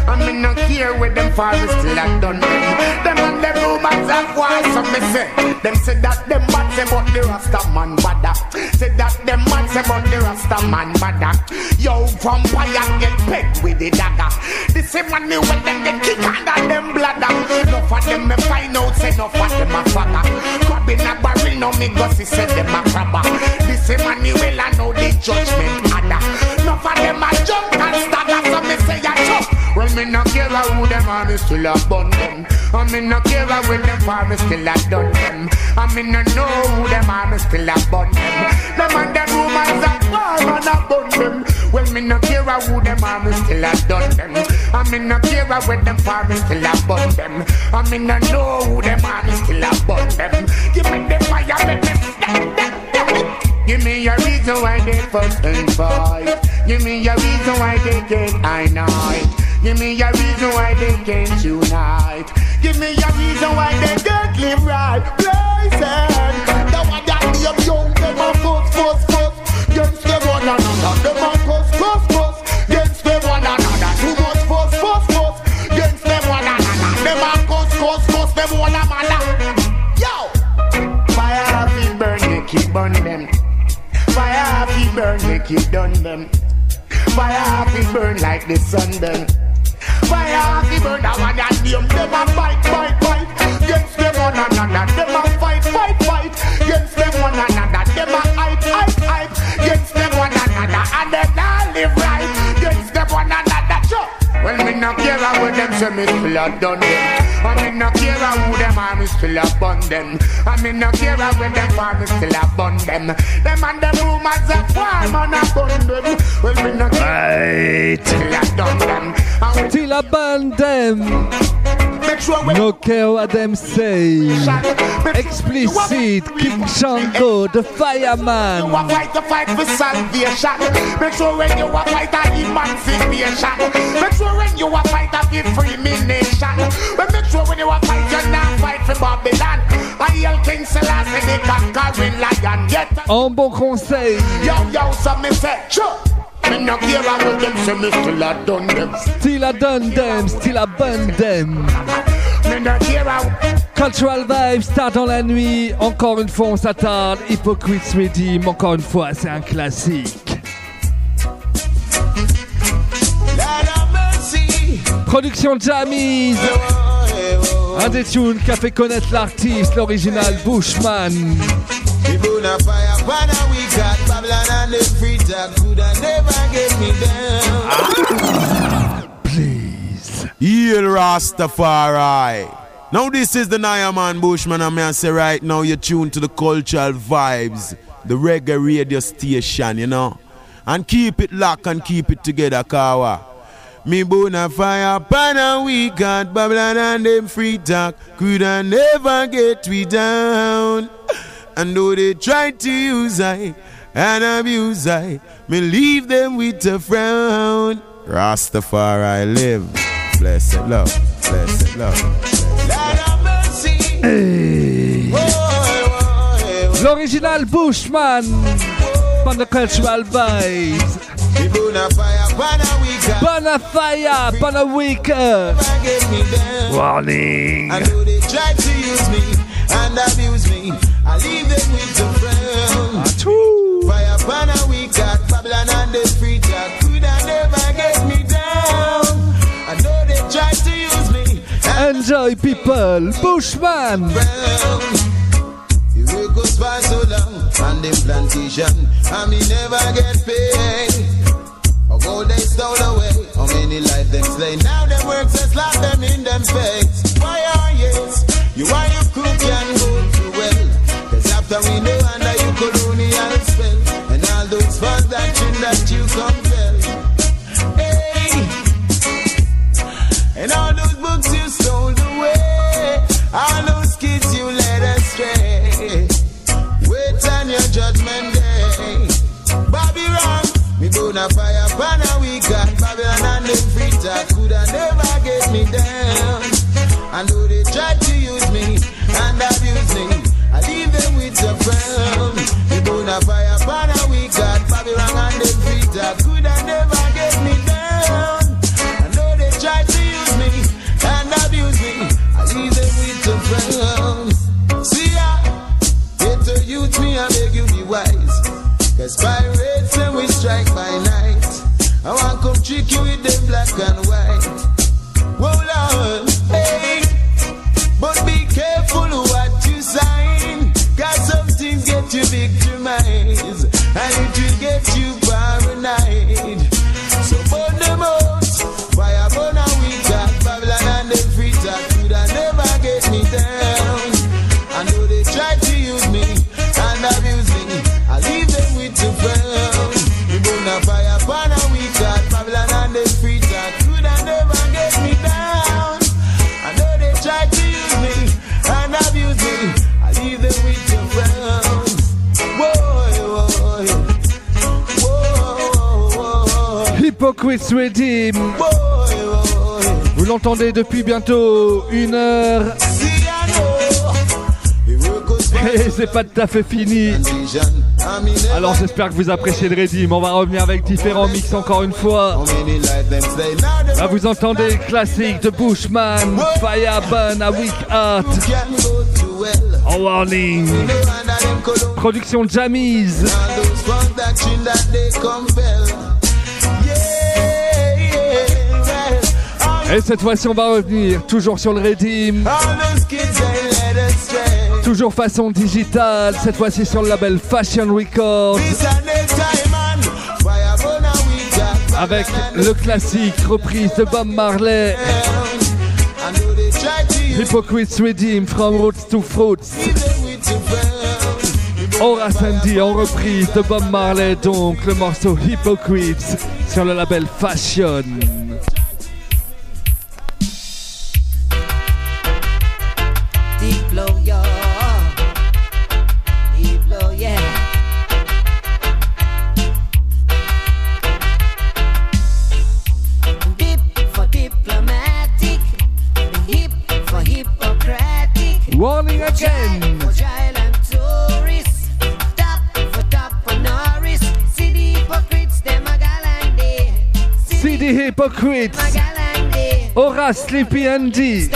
And me no care with them forest till I done them. Them and them rumors of war, so me say. Them say that them bad say but the Rasta man bada. Say that them man say but the Rasta man bada. Yo, vampire get pegged with the dagger. The same money when them get kick under them bladder. Enough of them me find out, say enough of them a fagger. Crab in a barrel, no me go see say them a crabber. The same money well I know the judgment adder. Enough of them a jump and stagger, so me say a jump. Well, me no care who them are, me still a bun them. And me no care with them for, me still a done them. And me no know who them are, me still a bun them. Them and them rumors a war, man a bun them. Well, me no care who them are, me still a done them. And me no care with them for, me still a bun them. And me no know who them are, me still a bun them. Give me the fire, make me stand them. Give me a reason why they fuss and fight. Give me a reason why they can't unite. Give me a reason why they can't unite. Give me a reason why they don't live right. Blazing. The one that be a young, them a fuss. Against them one another. Them a cuss. Against them one another. Too much fuss. Against them one another. Them a cuss. Them one another. Yo! Fire happy burn, they keep burn them. Fire happy burn, they keep done them. Fire happy burn like the sun them. Fire happy burn, that one that them. Them a fight. Against them one another. Them a fight. Against them one another. Them a hype. Against them one another. And they not live right. Against them one another. Sure. Well, me no care with them, so me still a done them. And me no care who them are, me still a bun them. And me no care with them, for me still a bun them. Them and them rumors of war, man a bun them. Well, me no care, still a done them. Still a bun them. No care what them say. Explicit, King Shango, the fireman. You a fight for salvation. Make sure when you a fight for emancipation. Make sure when you a fight for free nation. But make sure when you a fight, you not fight for Babylon. I yell King Selassie, the conquering lion. Un bon conseil. Yo, so me say, sure. Me no care about them, so me still a done them. Still a done them, still a bun them. Me no care about. Cultural Vibes start dans la nuit. Encore une fois, on s'attarde. Hypocrites Redeem, encore une fois, c'est un classique. Production Jamies. Un des tunes qui a fait connaître l'artiste, l'original Bushman. Please. Heal Rastafari. Now this is the Niaman Bushman, and I say right now you're tuned to the Cultural Vibes, the reggae radio station, you know. And keep it locked and keep it together, Kawa. Me bona fire pan and we got Babylon and them free talk coulda never get we down. And though they try to use I and abuse I, me leave them with a frown. Rastafari live, blessed love, blessed love. Hey. L'original Bushman from the Cultural Vibes. Burn fire, burn a weaker. Warning. I know they try to use me and abuse me. I leave them with the frown. Fire, burn a weaker. Babylon and the free talk coulda never get me down. I know they try to use me. Enjoy people, Bushman. The work goes by so long on them plantation, and me never get paid. Gold they stole away, how many life them slay. Now them works and slap them in them face. Why are yes, you are your crew can go too well. Cause after we know under you colonial spell, and all those false doctrine that you compel. Hey, and all those books you stole away, all those kids you led astray. Wait on your judgment day. Bobby Ram, me bona fire pan a we got Babylon and them free talk coulda never get me down. And though they try to use me and abuse me, I leave them with the frown. Me bona fire pan a we got Babylon and them free talk coulda never get me down. And though they try to youth, me I beg you be wise. Cause pirates and we strike by night. I want come trick you with them black and white. Whoa Lord, hey. But be careful what you sign. Cause some things get you victimized. And it will get you paranoid. So burn them out. Fire burn and we got Babylon and them free talk. Could I never get me down. I know they try to use me and abuse me. I leave them with the ground. We burn a fire burn and we got Babylon and them free talk. Could I never get me down. I know they try to use me and abuse me. I leave them with the ground. Hypocrites Redeem. Vous l'entendez depuis bientôt 1 heure. Et c'est pas tout à fait fini. Alors j'espère que vous appréciez le Redeem. On va revenir avec différents mix encore une fois. Là vous entendez le classique de Bushman, Fire Burn à Weak Heart. En warning. Production Jamies. Et cette fois-ci on va revenir toujours sur le Redeem. Toujours façon digitale, cette fois-ci sur le label Fashion Records. Avec le classique reprise de Bob Marley. Hypocrites Redeem from Roots to Fruits. Aura Sandy en reprise de Bob Marley, donc le morceau Hypocrites sur le label Fashion. Deep blow, yeah. Deep blow, yeah. Dip for diplomatic, hip for Hippocratic. Warning again. For child and tourists, top for top for Norris. See the hypocrites, them a galande. See the hypocrites. Aura Sleepy Andy.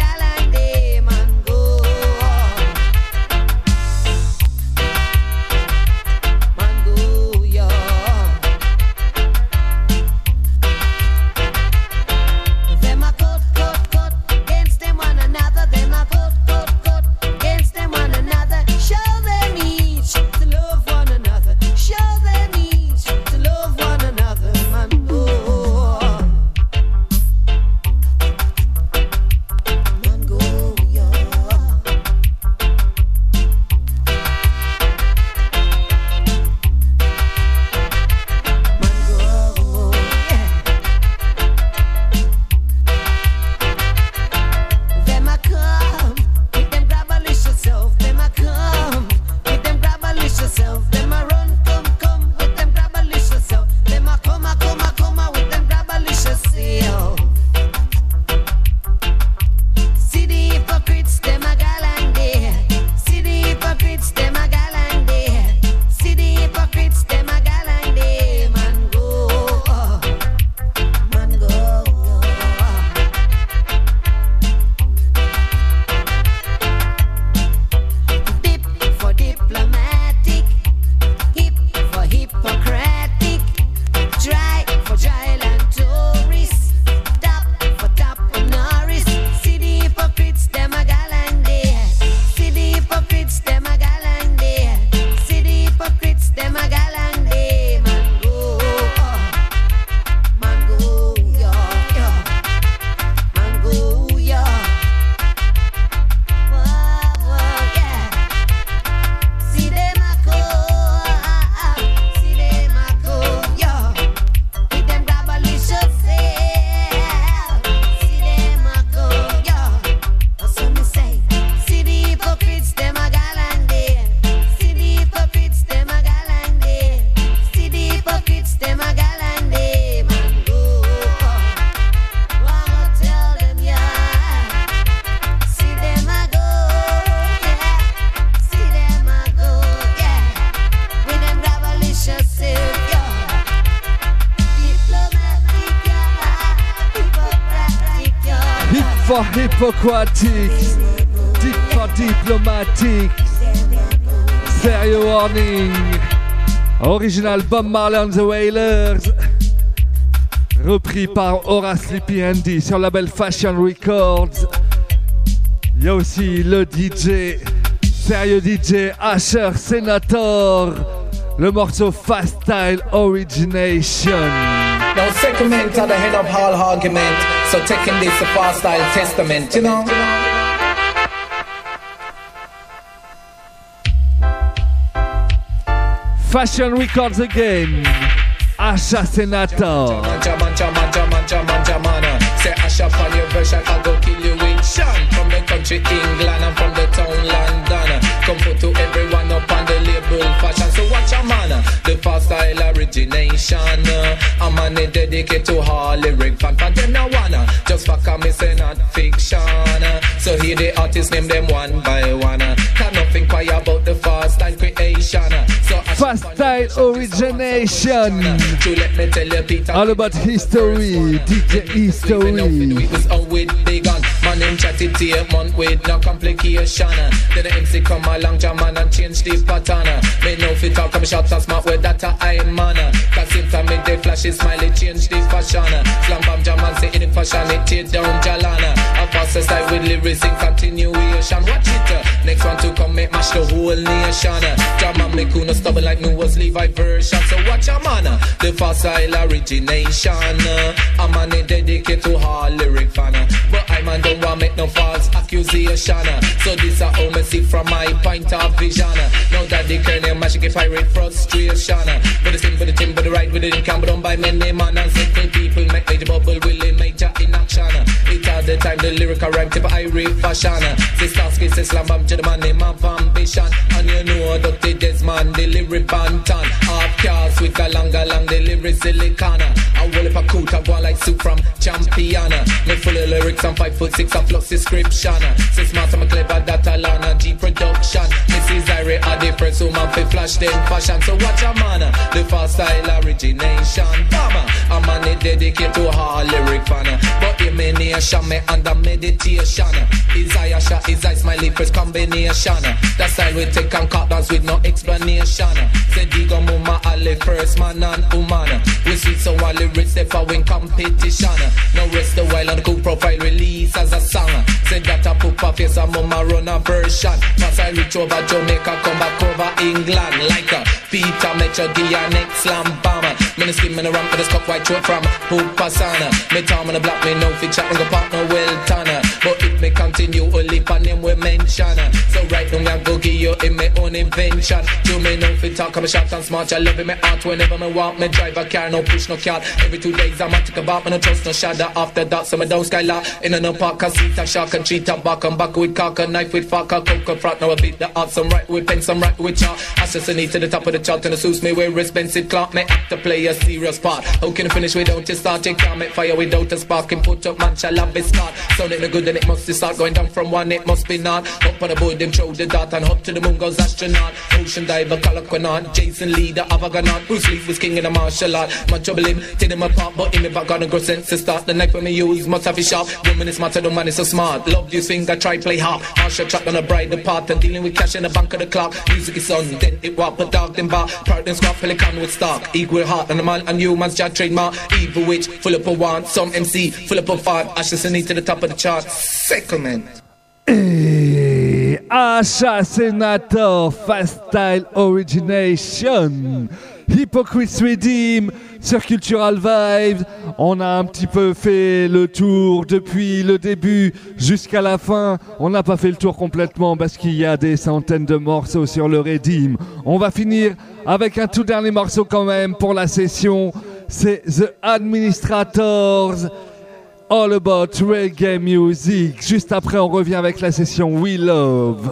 for Hippocratic, deep for diplomatic. Stereo Warning. Original Bob Marley and the Wailers. Repris par Horace Sleepy Andy sur le label Fashion Records. Il y a aussi le DJ, sérieux DJ, Asher Senator. Le morceau Fast Style Origination. Now, segment at the head of all argument. So taking this a Fast Style Testament, you know? Fashion Records again. Asha Senator. Say Asha on your version, I'll go kill you with Sean. From the country England and from the town London. Come put to everyone up on the label fashion. So watch a man, the Fast Style Origination. A man dedicated to all lyric fan. Them no wanna just fuck a me say not fiction. So hear the artists name them one by one. Can nothing quiet about the Fast Style creation. So Fast Style Origination. All about history, DJ history. It was all with big on. Man him chatted to a month with no complication. Then the MC come along, jam man and change the pattern. Me know if you talk, I'm short and smart with that I man. Cause same time make the flashy smiley change the fashion. Slam bam jam man say in the fashion it tear down Jalana. A faster style with lyrics in continuation. Watch it, next one to come make mash the whole nation. Jam man make no stubborn like New was Levi version. So watch a man, the Fast Style Origination. A man dedicated to all lyric fan. But I man don't want make no false accusation. So this a how me see from my point of vision. Now that the kernel magic if I read frustration. But the same for the team, but the right with it can be done by many man and simple people. Make major bubble will major in action. It all the time the lyrical rhyme tip I read fashion. This task is a slam bam to the man name of ambition. And you know Dr. Desmond the lyric bantan. Half cars with a long the lyrics silicana. I roll up a coat I go like soup from Champiana. Me full of lyrics and 5'6" of flux description. 6 months I'm a clever data Lana G production. Mrs. Irie a different so man fi flash them fashion. So watch a man, the Fast Style Origination. Bama, a man dedicated to all lyric fan. But the nation me under meditation. His eye a shot, his eyes smiley first combination. That style we take and cut dance with no explanation. Say Digo Muma Ali first man and woman. We sweet so all lyrics they for win competition. No rest the while on the cool profile release as a song. Say that a poop a face a mama run a version. Fast I reach over Jamaica, come back over England. Like a Peter Metro Dia next slam bomber. Me skin me around for this cock white throat from Pupasana. Me Tom and the black me no fit chat and go partner well Tana. But if me continue only pan name we mention. So right now me go give you in my own invention. You me no fit talk, I'm short and smart. I love it me art whenever me want. Me drive a car, no push no car. Every 2 days I'm a tick about me no trust no shadow. After that so me down skylar. In a no park a seat a shark and cheat a back and back with cock a knife with fork a coke a frat. Now I beat the art some right with pen some right with chart. Assassinate to the top of the chart and the suits me wear expensive clock. Me act to play a serious part. How can I finish without you start? You can't make fire without a spark. And put up man shall have be smart. Sounding no good then it must start going down from one it must be not. Up on the board them throw the dart and up to the moon goes astronaut. Ocean diver Calaquanaut, Jason Lee the Avaganon. Bruce Lee was king in a martial art. My trouble him, take them apart but in me back on a grow sense to start. The knife when me use must have a sharp. Woman is smarter, the man is so smart. Love you swing, I try play hard. Marshall trap on a bride apart and dealing with cash in the bank of the clock. Music is on, then it walk, but dog them bar. Part them squad, pelican with stock. Equal heart and the man and humans just trademark. Evil witch, full up of want. Some MC, full up of fart. Assassinated to the top of the chart. Second Asha Senator, Fast Style Origination. Hypocrites Redeem sur Cultural Vibes. On a un petit peu fait le tour depuis le début jusqu'à la fin. On n'a pas fait le tour complètement parce qu'il y a des centaines de morceaux sur le Redeem. On va finir avec un tout dernier morceau quand même pour la session. C'est The Administrators, All About Reggae Music. Juste après, on revient avec la session We Love.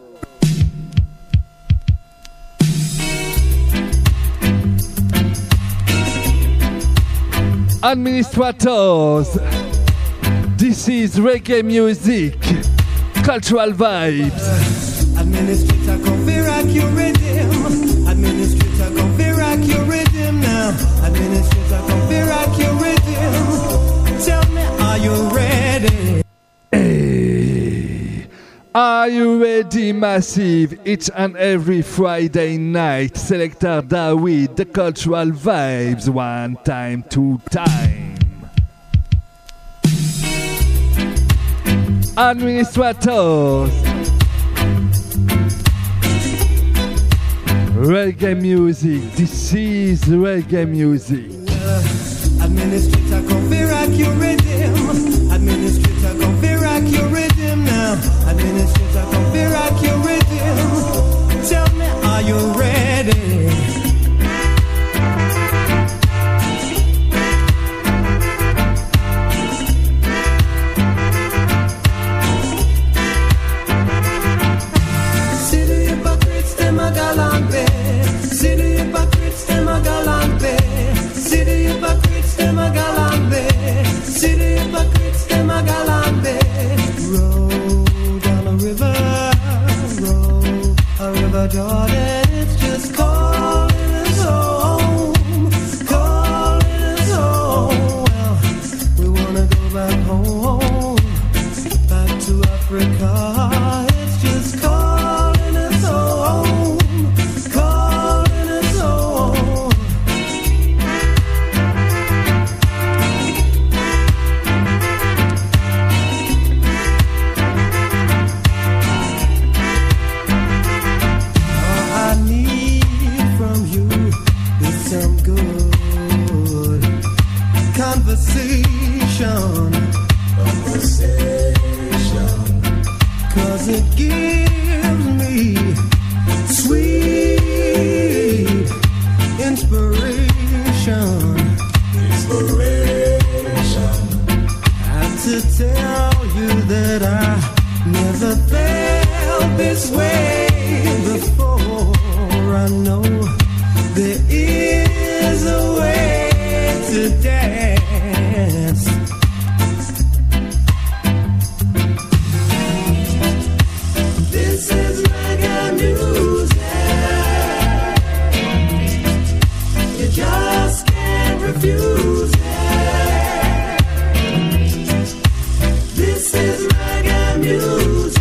Administrators, this is reggae music, cultural vibes. Administrator, come fi rock your rhythm. Administrator, come fi rock your rhythm now. Administrator, come fi rock your rhythm. Tell me, are you ready? Hey, are Are you ready, Massive? Each and every Friday night, Selector Dawi, the cultural vibes, one time, two time. Administrators, reggae music, this is reggae music. Administrator, come fi rock your rhythm. Administrator, come fi rock your rhythm now. Administrator, come fi rock your rhythm. Tell me, are you ready? See the hypocrites, them a galampe. See the hypocrites, them a galampe. See the hypocrites, them a galambe. See the hypocrites, them a galambe. Roll down a river Jordan. It's just calling us home, calling us home. Well, we wanna go back home, back to Africa. It's just calling us home, calling us home. Some good conversation, 'cause it gives me sweet inspiration. And to tell you that I never felt this way before. I know there is a way to dance. This is reggae music. You just can't refuse it. This is reggae music.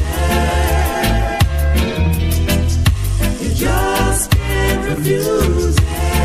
You just can't refuse it.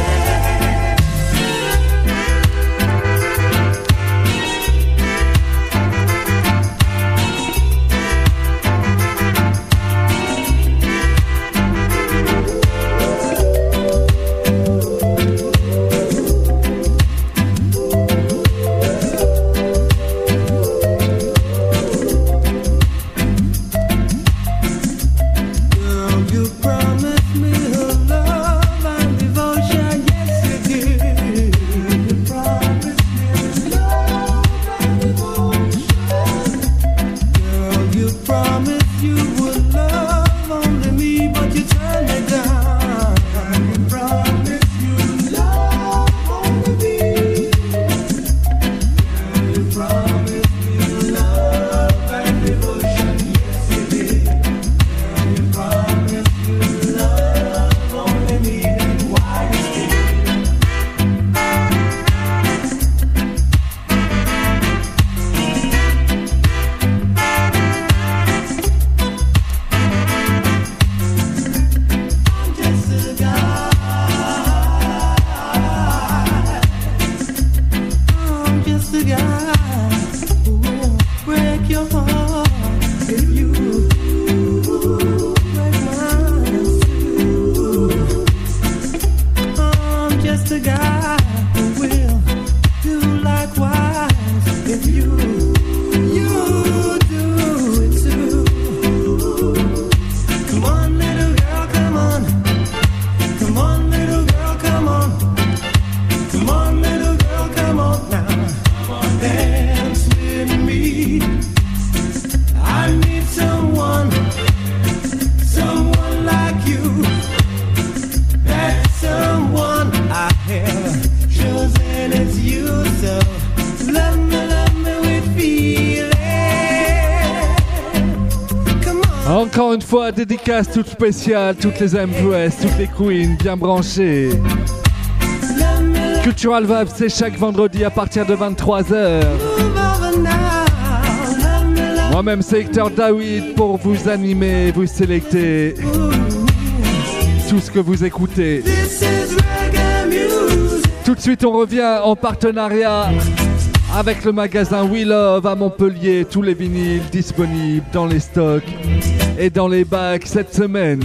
Encore une fois, dédicace toute spéciale, toutes les Empress, toutes les Queens bien branchées. Cultural Vibes, c'est chaque vendredi à partir de 23h. Moi-même, c'est Hector David pour vous animer, vous sélecter tout ce que vous écoutez. Tout de suite, on revient en partenariat avec le magasin We Love à Montpellier. Tous les vinyles disponibles dans les stocks et dans les bacs cette semaine.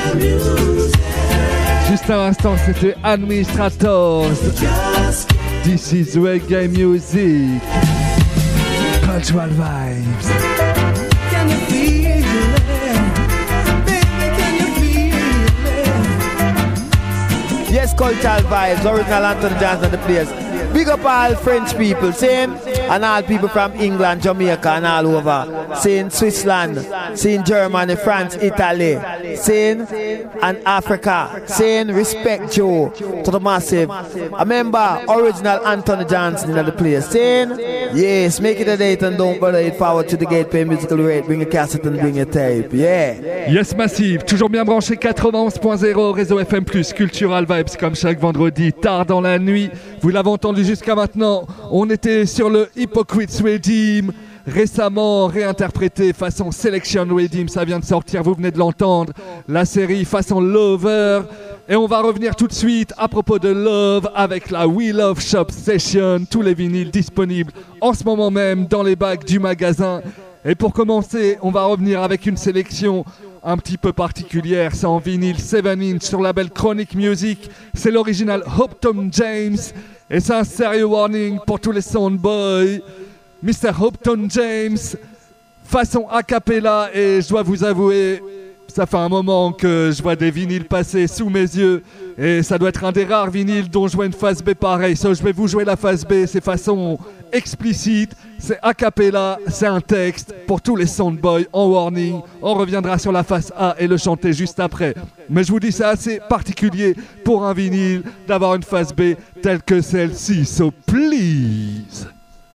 Juste à l'instant, c'était Administrators. This is reggae music. Cultural vibes. Can you feel it? Baby, can you feel it? Yes, cultural vibes, original Anthony Johnson the place. Big up all French people, same, and all people from England, Jamaica, and all over. Saying Switzerland, saying Germany, France, Italy, saying and Africa, saying respect Joe to the massive. A member, original Anthony Johnson in the place. Saying, yes, make it a date and don't bother it forward to the gate, pay musical rate, bring a cassette and bring a tape, yeah. Yes, Massive, toujours bien branché 91.0, réseau FM+, Cultural Vibes, comme chaque vendredi, tard dans la nuit. Vous l'avez entendu jusqu'à maintenant, on était sur le Hypocrites Redeem, récemment réinterprété façon Selection Redeem, ça vient de sortir, vous venez de l'entendre, la série façon Lover, et on va revenir tout de suite à propos de Love avec la We Love Shop Session, tous les vinyles disponibles en ce moment même dans les bacs du magasin. Et pour commencer, on va revenir avec une sélection un petit peu particulière, c'est en vinyle 7-inch sur la label Chronic Music, c'est l'original Hopton James, et c'est un sérieux warning pour tous les soundboys. Mr. Hopton James, façon a cappella, et je dois vous avouer, ça fait un moment que je vois des vinyles passer sous mes yeux, et ça doit être un des rares vinyles dont je vois une phase B pareille. So, je vais vous jouer la phase B, c'est façon explicite, c'est a cappella, c'est un texte pour tous les soundboys en warning. On reviendra sur la face A et le chanter juste après. Mais je vous dis, c'est assez particulier pour un vinyle d'avoir une phase B telle que celle-ci. So please.